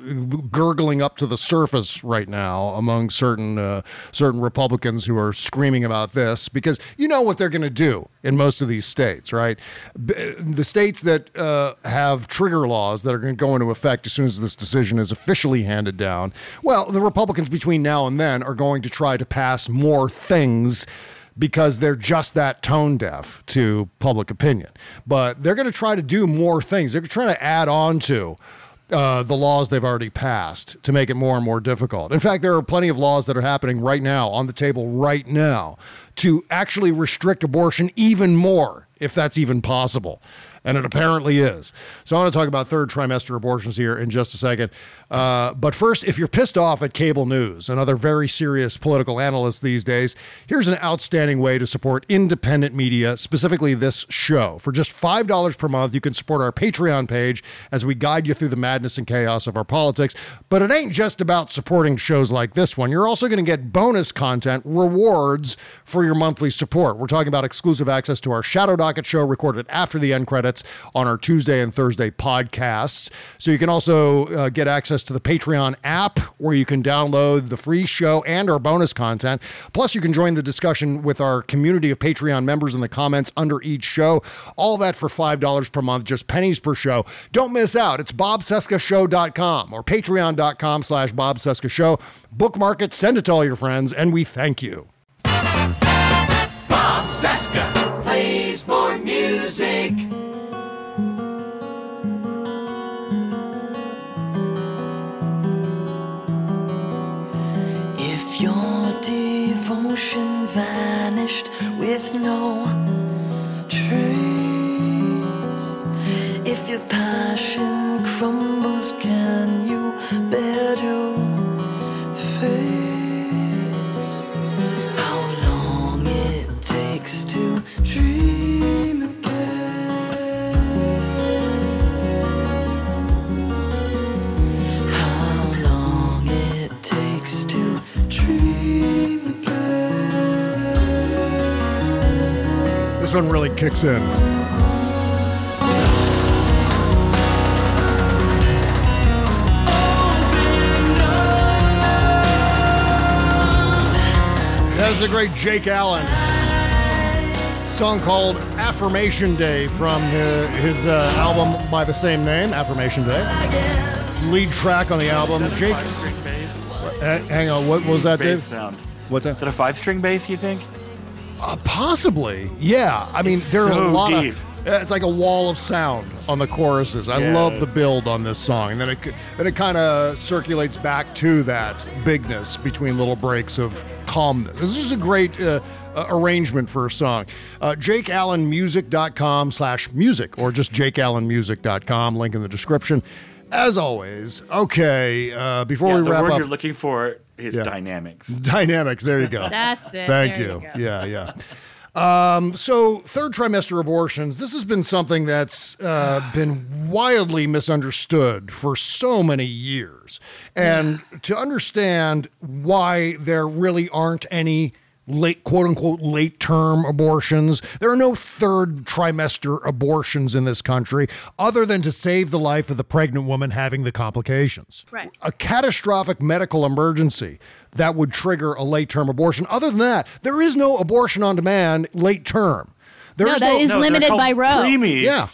gurgling up to the surface right now among certain uh, certain Republicans who are screaming about this, because you know what they're going to do in most of these states, right? B- the states that uh, have trigger laws that are going to go into effect as soon as this decision is officially handed down, well, the Republicans between now and then are going to try to pass more things because they're just that tone deaf to public opinion. But they're going to try to do more things. They're trying to add on to uh, the laws they've already passed to make it more and more difficult. In fact, there are plenty of laws that are happening right now, on the table right now, to actually restrict abortion even more, if that's even possible. And it apparently is. So I want to talk about third trimester abortions here in just a second. Uh, but first, if you're pissed off at cable news and other very serious political analysts these days, here's an outstanding way to support independent media, specifically this show. For just five dollars per month, you can support our Patreon page as we guide you through the madness and chaos of our politics. But it ain't just about supporting shows like this one. You're also going to get bonus content, rewards for your monthly support. We're talking about exclusive access to our Shadow Docket show recorded after the end credits on our Tuesday and Thursday podcasts. So you can also uh, get access to the Patreon app, where you can download the free show and our bonus content. Plus, you can join the discussion with our community of Patreon members in the comments under each show. All that for five dollars per month, just pennies per show. Don't miss out. It's bob cesca show dot com or patreon.com slash Bob Cesca Show. Bookmark it, send it to all your friends, and we thank you. Bob Cesca plays more music. If your devotion vanished with no trace, if your passion crumbles, can you bear to face how long it takes to dream again? How long it takes to dream again. This one really kicks in. That's the great Jake Allen. Song called Affirmation Day from his, his uh, album by the same name, Affirmation Day. It's the lead track on the album. Jake, uh, hang on, what was that, Dave? Sound. What's that? Is that a five-string bass, you think? Uh, possibly, yeah. I mean, It's there are so a lot deep. of. It's like a wall of sound on the choruses. I Yeah. love the build on this song, and then it then it kind of circulates back to that bigness between little breaks of calmness. This is a great uh, uh, arrangement for a song. Uh, jake allen music dot com slash music, or just jake allen music dot com. Link in the description. As always, okay. Uh, before Yeah, we the wrap word up, you're looking for is Yeah. dynamics. Dynamics. There you go. That's it. Thank There you. you go. Yeah, yeah. Um, so third trimester abortions, this has been something that's uh, been wildly misunderstood for so many years. And to understand why there really aren't any late, quote unquote, late term abortions, there are no third trimester abortions in this country other than to save the life of the pregnant woman having the complications. Right. A catastrophic medical emergency that would trigger a late term abortion. Other than that, there is no abortion on demand late term. There No, is that no, is No, they're limited called by Roe. preemies. Yeah.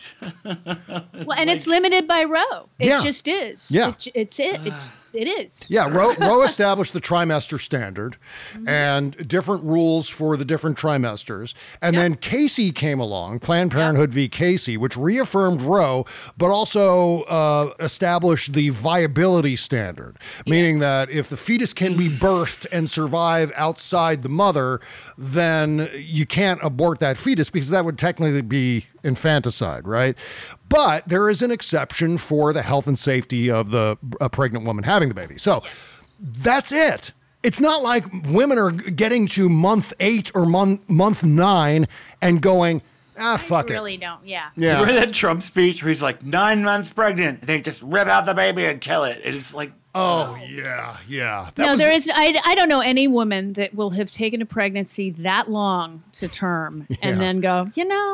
Well, and it's limited by Roe. It Yeah. just is. Yeah. It, it's it. It's it is. Yeah, Roe, Roe established the trimester standard and different rules for the different trimesters. And then Casey came along, Planned Parenthood v. Casey, which reaffirmed Roe, but also uh, established the viability standard, meaning that if the fetus can be birthed and survive outside the mother, then you can't abort that fetus because that would technically be infanticide, right? But there is an exception for the health and safety of the a pregnant woman having the baby. So that's it. It's not like women are getting to month eight or month month nine and going, ah, fuck I it. really don't. Yeah. Yeah. Remember that Trump speech where he's like, nine months pregnant, and they just rip out the baby and kill it. And it's like, Oh, yeah, yeah. That no, was- there is. I, I don't know any woman that will have taken a pregnancy that long to term Yeah. and then go, you know,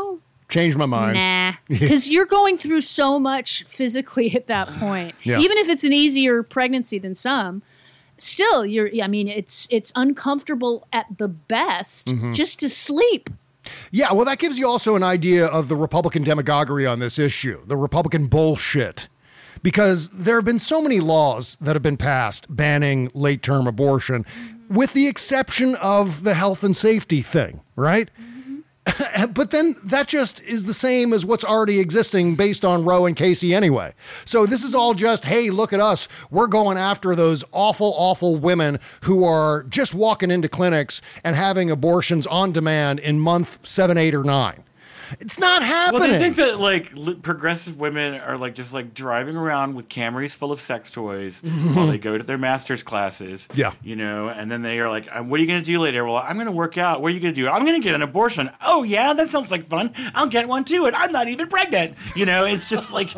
changed my mind. Nah, because you're going through so much physically at that point. Yeah. Even if it's an easier pregnancy than some, still, you're. I mean, it's it's uncomfortable at the best Mhm. just to sleep. Yeah, well, that gives you also an idea of the Republican demagoguery on this issue, the Republican bullshit. Because there have been so many laws that have been passed banning late-term abortion, with the exception of the health and safety thing, right? But then that just is the same as what's already existing based on Roe and Casey anyway. So this is all just, hey, look at us. We're going after those awful, awful women who are just walking into clinics and having abortions on demand in month seven, eight, or nine. It's not happening. Well, they think that like li- progressive women are like just like driving around with Camrys full of sex toys while they go to their master's classes. Yeah. You know, and then they are like, uh, what are you going to do later? Well, I'm going to work out. What are you going to do? I'm going to get an abortion. Oh, yeah, that sounds like fun. I'll get one too. And I'm not even pregnant. You know, it's just like,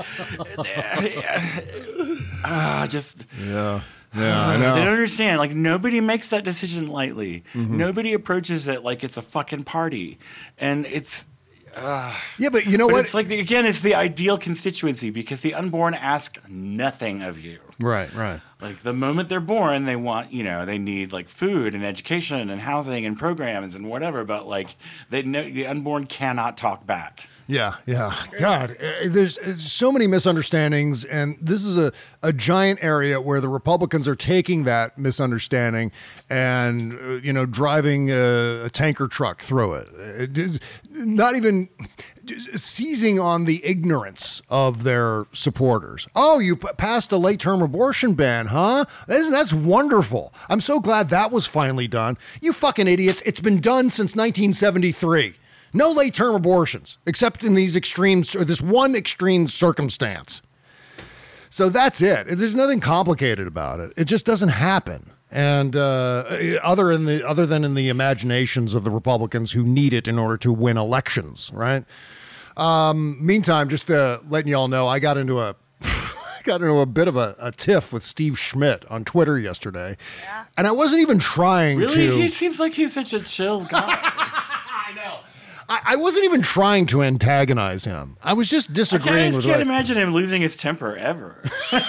ah, uh, just. Yeah. Yeah, I know. They don't understand. Like, nobody makes that decision lightly. Mhm. Nobody approaches it like it's a fucking party. And it's. Uh, yeah, but you know but what? It's like, the, again, it's the ideal constituency because the unborn ask nothing of you. Right, right. Like, the moment they're born, they want, you know, they need, like, food and education and housing and programs and whatever. But, like, they know the unborn cannot talk back. Yeah, yeah. God, uh, there's, there's so many misunderstandings, and this is a, a giant area where the Republicans are taking that misunderstanding and, uh, you know, driving a, a tanker truck through it. It is not even just seizing on the ignorance of their supporters. Oh, you p- passed a late-term abortion ban, huh? That's, that's wonderful. I'm so glad that was finally done. You fucking idiots. It's been done since nineteen seventy-three. No late-term abortions, except in these extremes, or this one extreme circumstance. So that's it. There's nothing complicated about it. It just doesn't happen. And uh, other in the other than in the imaginations of the Republicans who need it in order to win elections, right? Um, meantime, just uh, letting y'all know, I got into a I got into a bit of a, a tiff with Steve Schmidt on Twitter yesterday, yeah. And I wasn't even trying really? to. He seems like he's such a chill guy. I wasn't even trying to antagonize him. I was just disagreeing I, can't, I just with. can't what imagine him losing his temper ever.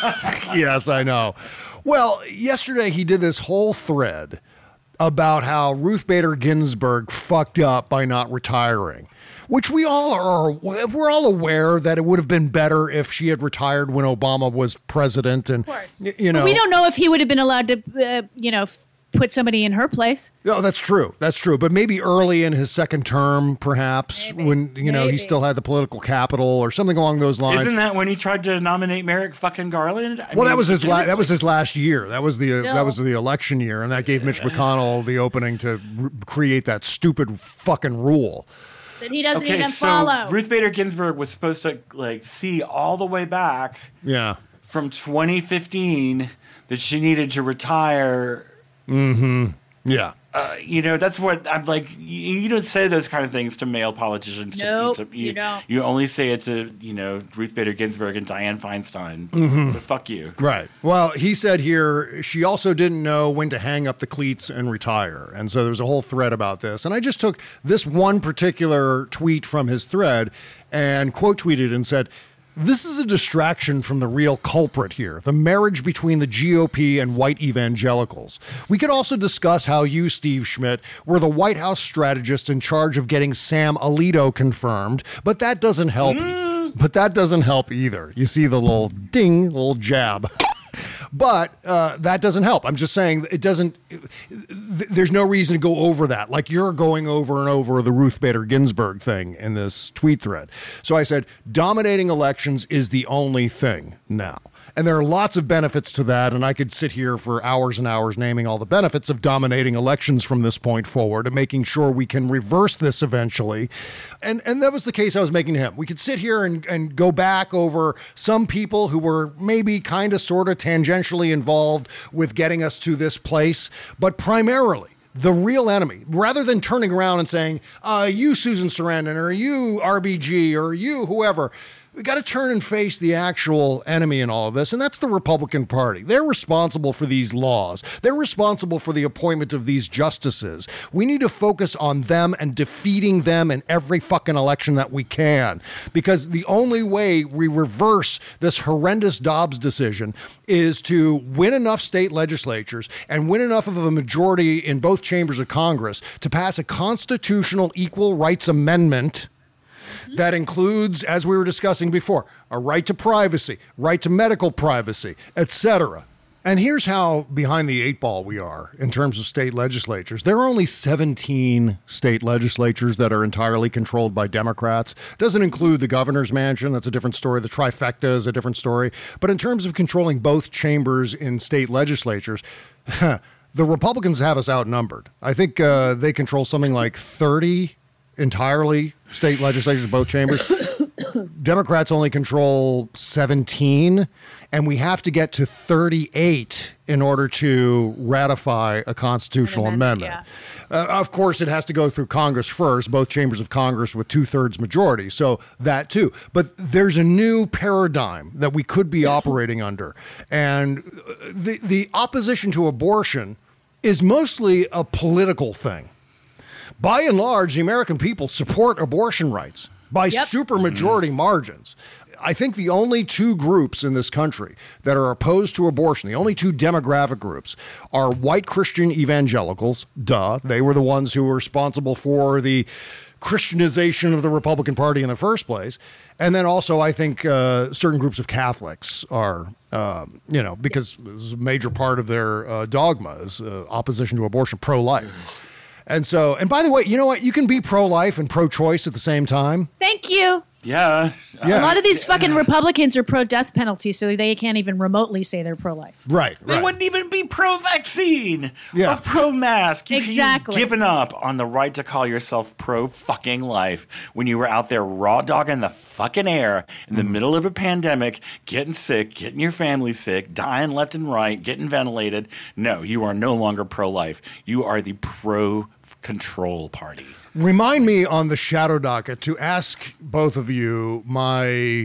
Yes, I know. Well, yesterday he did this whole thread about how Ruth Bader Ginsburg fucked up by not retiring, which we all are. We're all aware that it would have been better if she had retired when Obama was president, and you know, But we don't know if he would have been allowed to, uh, you know. F- put somebody in her place. Oh, that's true. That's true. But maybe early in his second term, perhaps, maybe. when, you know, maybe. he still had the political capital or something along those lines. Isn't that when he tried to nominate Merrick fucking Garland? I well, mean, that was his la- that was his last year. That was the uh, Still. that was the election year, and that gave Mitch McConnell the opening to r- create that stupid fucking rule. That he doesn't okay, even so follow. Ruth Bader Ginsburg was supposed to like see all the way back yeah. from twenty fifteen that she needed to retire. Mm-hmm. Yeah. Uh, you know, that's what I'm like. You, you don't say those kind of things to male politicians. To, nope, to, you, you don't. You only say it to, you know, Ruth Bader Ginsburg and Dianne Feinstein. Mm-hmm. So fuck you. Right. Well, he said here she also didn't know when to hang up the cleats and retire. And so there's a whole thread about this. And I just took this one particular tweet from his thread and quote tweeted and said, "This is a distraction from the real culprit here, the marriage between the G O P and white evangelicals. We could also discuss how you, Steve Schmidt, were the White House strategist in charge of getting Sam Alito confirmed, but that doesn't help. Mm. But that doesn't help either. You see the little ding, little jab." But uh, that doesn't help. I'm just saying it doesn't, th- there's no reason to go over that. Like you're going over and over the Ruth Bader Ginsburg thing in this tweet thread. So I said, dominating elections is the only thing now. And there are lots of benefits to that, and I could sit here for hours and hours naming all the benefits of dominating elections from this point forward and making sure we can reverse this eventually. And and that was the case I was making to him. We could sit here and, and go back over some people who were maybe kind of sort of tangentially involved with getting us to this place, but primarily the real enemy, rather than turning around and saying, uh, you, Susan Sarandon, or you, R B G, or you, whoever, We got to turn and face the actual enemy in all of this, and that's the Republican Party. They're responsible for these laws. They're responsible for the appointment of these justices. We need to focus on them and defeating them in every fucking election that we can, because the only way we reverse this horrendous Dobbs decision is to win enough state legislatures and win enough of a majority in both chambers of Congress to pass a constitutional equal rights amendment that includes, as we were discussing before, a right to privacy, right to medical privacy, et cetera. And here's how behind the eight ball we are in terms of state legislatures. There are only seventeen state legislatures that are entirely controlled by Democrats. Doesn't include the governor's mansion. That's a different story. The trifecta is a different story. But in terms of controlling both chambers in state legislatures, the Republicans have us outnumbered. I think uh, they control something like thirty entirely state legislatures, both chambers. Democrats only control seventeen, and we have to get to thirty-eight in order to ratify a constitutional amendment. amendment. Yeah. Uh, of course, it has to go through Congress first, both chambers of Congress with two-thirds majority, so that too. But there's a new paradigm that we could be operating under, and the the opposition to abortion is mostly a political thing. By and large, the American people support abortion rights by yep. supermajority margins. I think the only two groups in this country that are opposed to abortion, the only two demographic groups, are white Christian evangelicals. Duh. They were the ones who were responsible for the Christianization of the Republican Party in the first place. And then also, I think uh, certain groups of Catholics are, um, you know, because this is a major part of their uh, dogma is uh, opposition to abortion, pro-life. And so, and by the way, you know what? You can be pro-life and pro-choice at the same time. Thank you. Yeah. yeah. A lot of these fucking Republicans are pro-death penalty, so they can't even remotely say they're pro-life. Right. They right. wouldn't even be pro-vaccine yeah. or pro-mask. Exactly. You've given up on the right to call yourself pro-fucking life when you were out there raw dogging the fucking air in the mm. middle of a pandemic, getting sick, getting your family sick, dying left and right, getting ventilated. No, you are no longer pro-life. You are the pro-control party. Remind me on the shadow docket to ask both of you my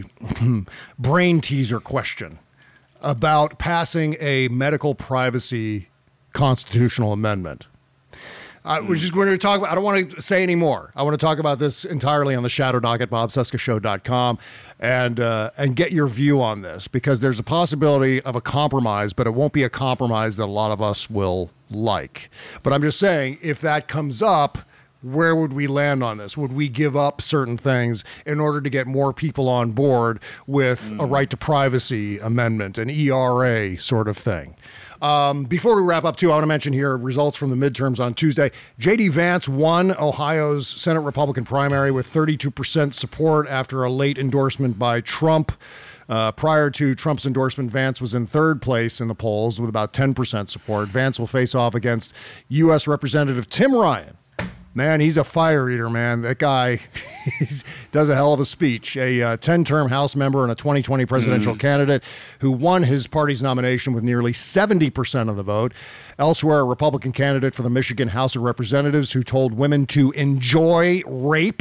brain teaser question about passing a medical privacy constitutional amendment. Uh, we're just going to talk about, I don't want to say any more. I want to talk about this entirely on the shadow docket, bob cesca show dot com, and, uh, and get your view on this, because there's a possibility of a compromise, but it won't be a compromise that a lot of us will like. But I'm just saying, if that comes up, where would we land on this? Would we give up certain things in order to get more people on board with mm. a right to privacy amendment, an E R A sort of thing? Um, before we wrap up, too, I want to mention here results from the midterms on Tuesday. J D Vance won Ohio's Senate Republican primary with thirty-two percent support after a late endorsement by Trump. Uh, prior to Trump's endorsement, Vance was in third place in the polls with about ten percent support. Vance will face off against U S Representative Tim Ryan. Man, he's a fire eater, man. That guy does a hell of a speech. A uh, ten-term House member and a twenty twenty presidential mm. candidate who won his party's nomination with nearly seventy percent of the vote. Elsewhere, a Republican candidate for the Michigan House of Representatives who told women to enjoy rape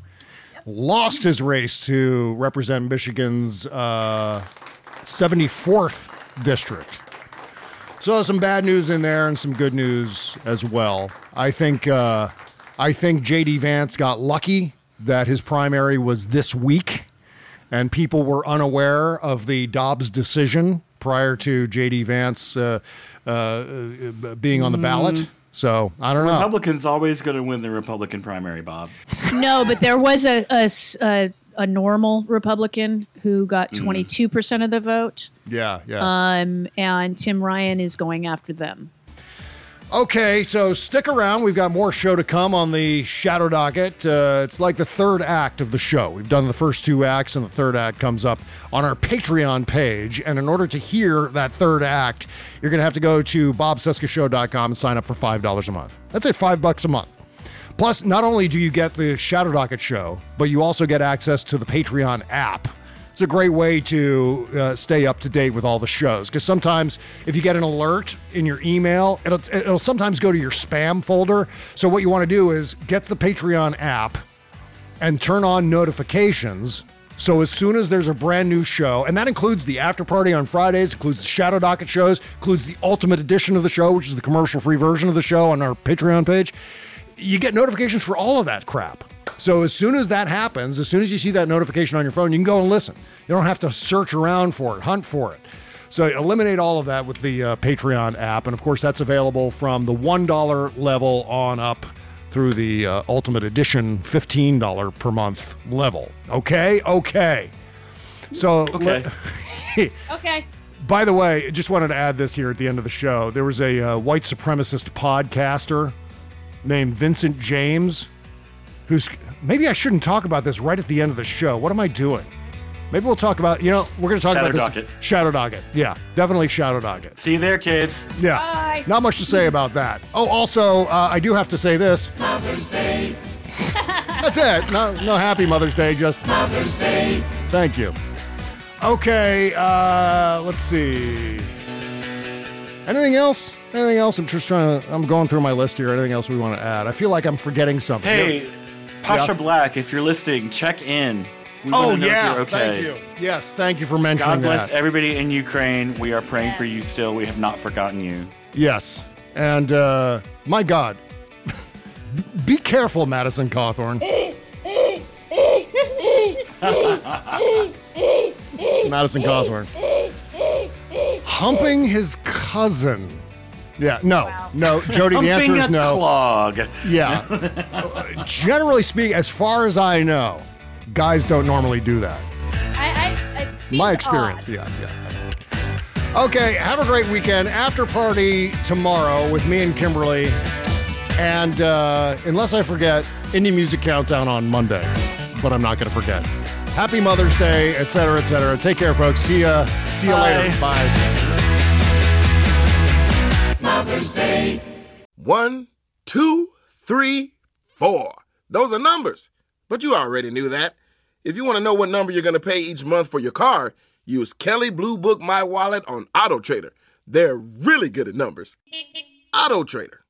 lost his race to represent Michigan's uh, seventy-fourth district. So some bad news in there and some good news as well. I think... Uh, I think J D Vance got lucky that his primary was this week and people were unaware of the Dobbs decision prior to J D Vance uh, uh, being on the ballot. So I don't know. Republicans always going to win the Republican primary, Bob. No, but there was a, a, a, a normal Republican who got twenty-two percent of the vote. Yeah, yeah. Um, and Tim Ryan is going after them. Okay, so stick around. We've got more show to come on the Shadow Docket. Uh, it's like the third act of the show. We've done the first two acts, and the third act comes up on our Patreon page. And in order to hear that third act, you're going to have to go to bob cesca show dot com and sign up for five dollars a month. That's it, five bucks a month. Plus, not only do you get the Shadow Docket show, but you also get access to the Patreon app. It's a great way to uh, stay up to date with all the shows, because sometimes if you get an alert in your email, it'll, it'll sometimes go to your spam folder. So what you want to do is get the Patreon app and turn on notifications So as soon as there's a brand new show, and that includes the after party on Fridays, includes the Shadow Docket shows, includes the ultimate edition of the show, which is the commercial-free version of the show on our Patreon page, you get notifications for all of that crap. So as soon as that happens, as soon as you see that notification on your phone, you can go and listen. You don't have to search around for it, hunt for it. So eliminate all of that with the uh, Patreon app. And of course, that's available from the one dollar level on up through the uh, Ultimate Edition fifteen dollars per month level. Okay? Okay. So, okay. Let, okay. By the way, just wanted to add this here at the end of the show. There was a uh, white supremacist podcaster named Vincent James, who's, maybe I shouldn't talk about this right at the end of the show. What am I doing? Maybe we'll talk about, you know, we're going to talk Shadow about this. Docket. Shadow Docket. Yeah, definitely Shadow Docket. See you there, kids. Yeah. Bye. Not much to say about that. Oh, also, uh, I do have to say this. Mother's Day. That's it. No, no happy Mother's Day, just Mother's Day. Thank you. Okay, uh, let's see. Anything else? Anything else? I'm just trying to, I'm going through my list here. Anything else we want to add? I feel like I'm forgetting something. Hey, Pasha Yeah. Black, if you're listening, check in. We Oh, wanna know if yeah. you're okay. Thank you. Yes, thank you for mentioning God bless that. everybody in Ukraine. We are praying for you still. We have not forgotten you. Yes. And, uh, my God, be careful, Madison Cawthorn. Madison Cawthorn. Humping his cousin. Yeah, no, no, Jody, the answer Humping is a no. clog. Yeah. Uh, Generally speaking, as far as I know, guys don't normally do that. I, I, it seems My experience, odd. yeah, yeah. Okay, have a great weekend. After party tomorrow with me and Kimberly. And uh, unless I forget, Indie Music Countdown on Monday. But I'm not going to forget. Happy Mother's Day, et cetera, et cetera. Take care, folks. See ya. See ya Bye. later. Bye. Mother's Day. One, two, three, four. Those are numbers. But you already knew that. If you want to know what number you're going to pay each month for your car, use Kelley Blue Book My Wallet on AutoTrader. They're really good at numbers. AutoTrader.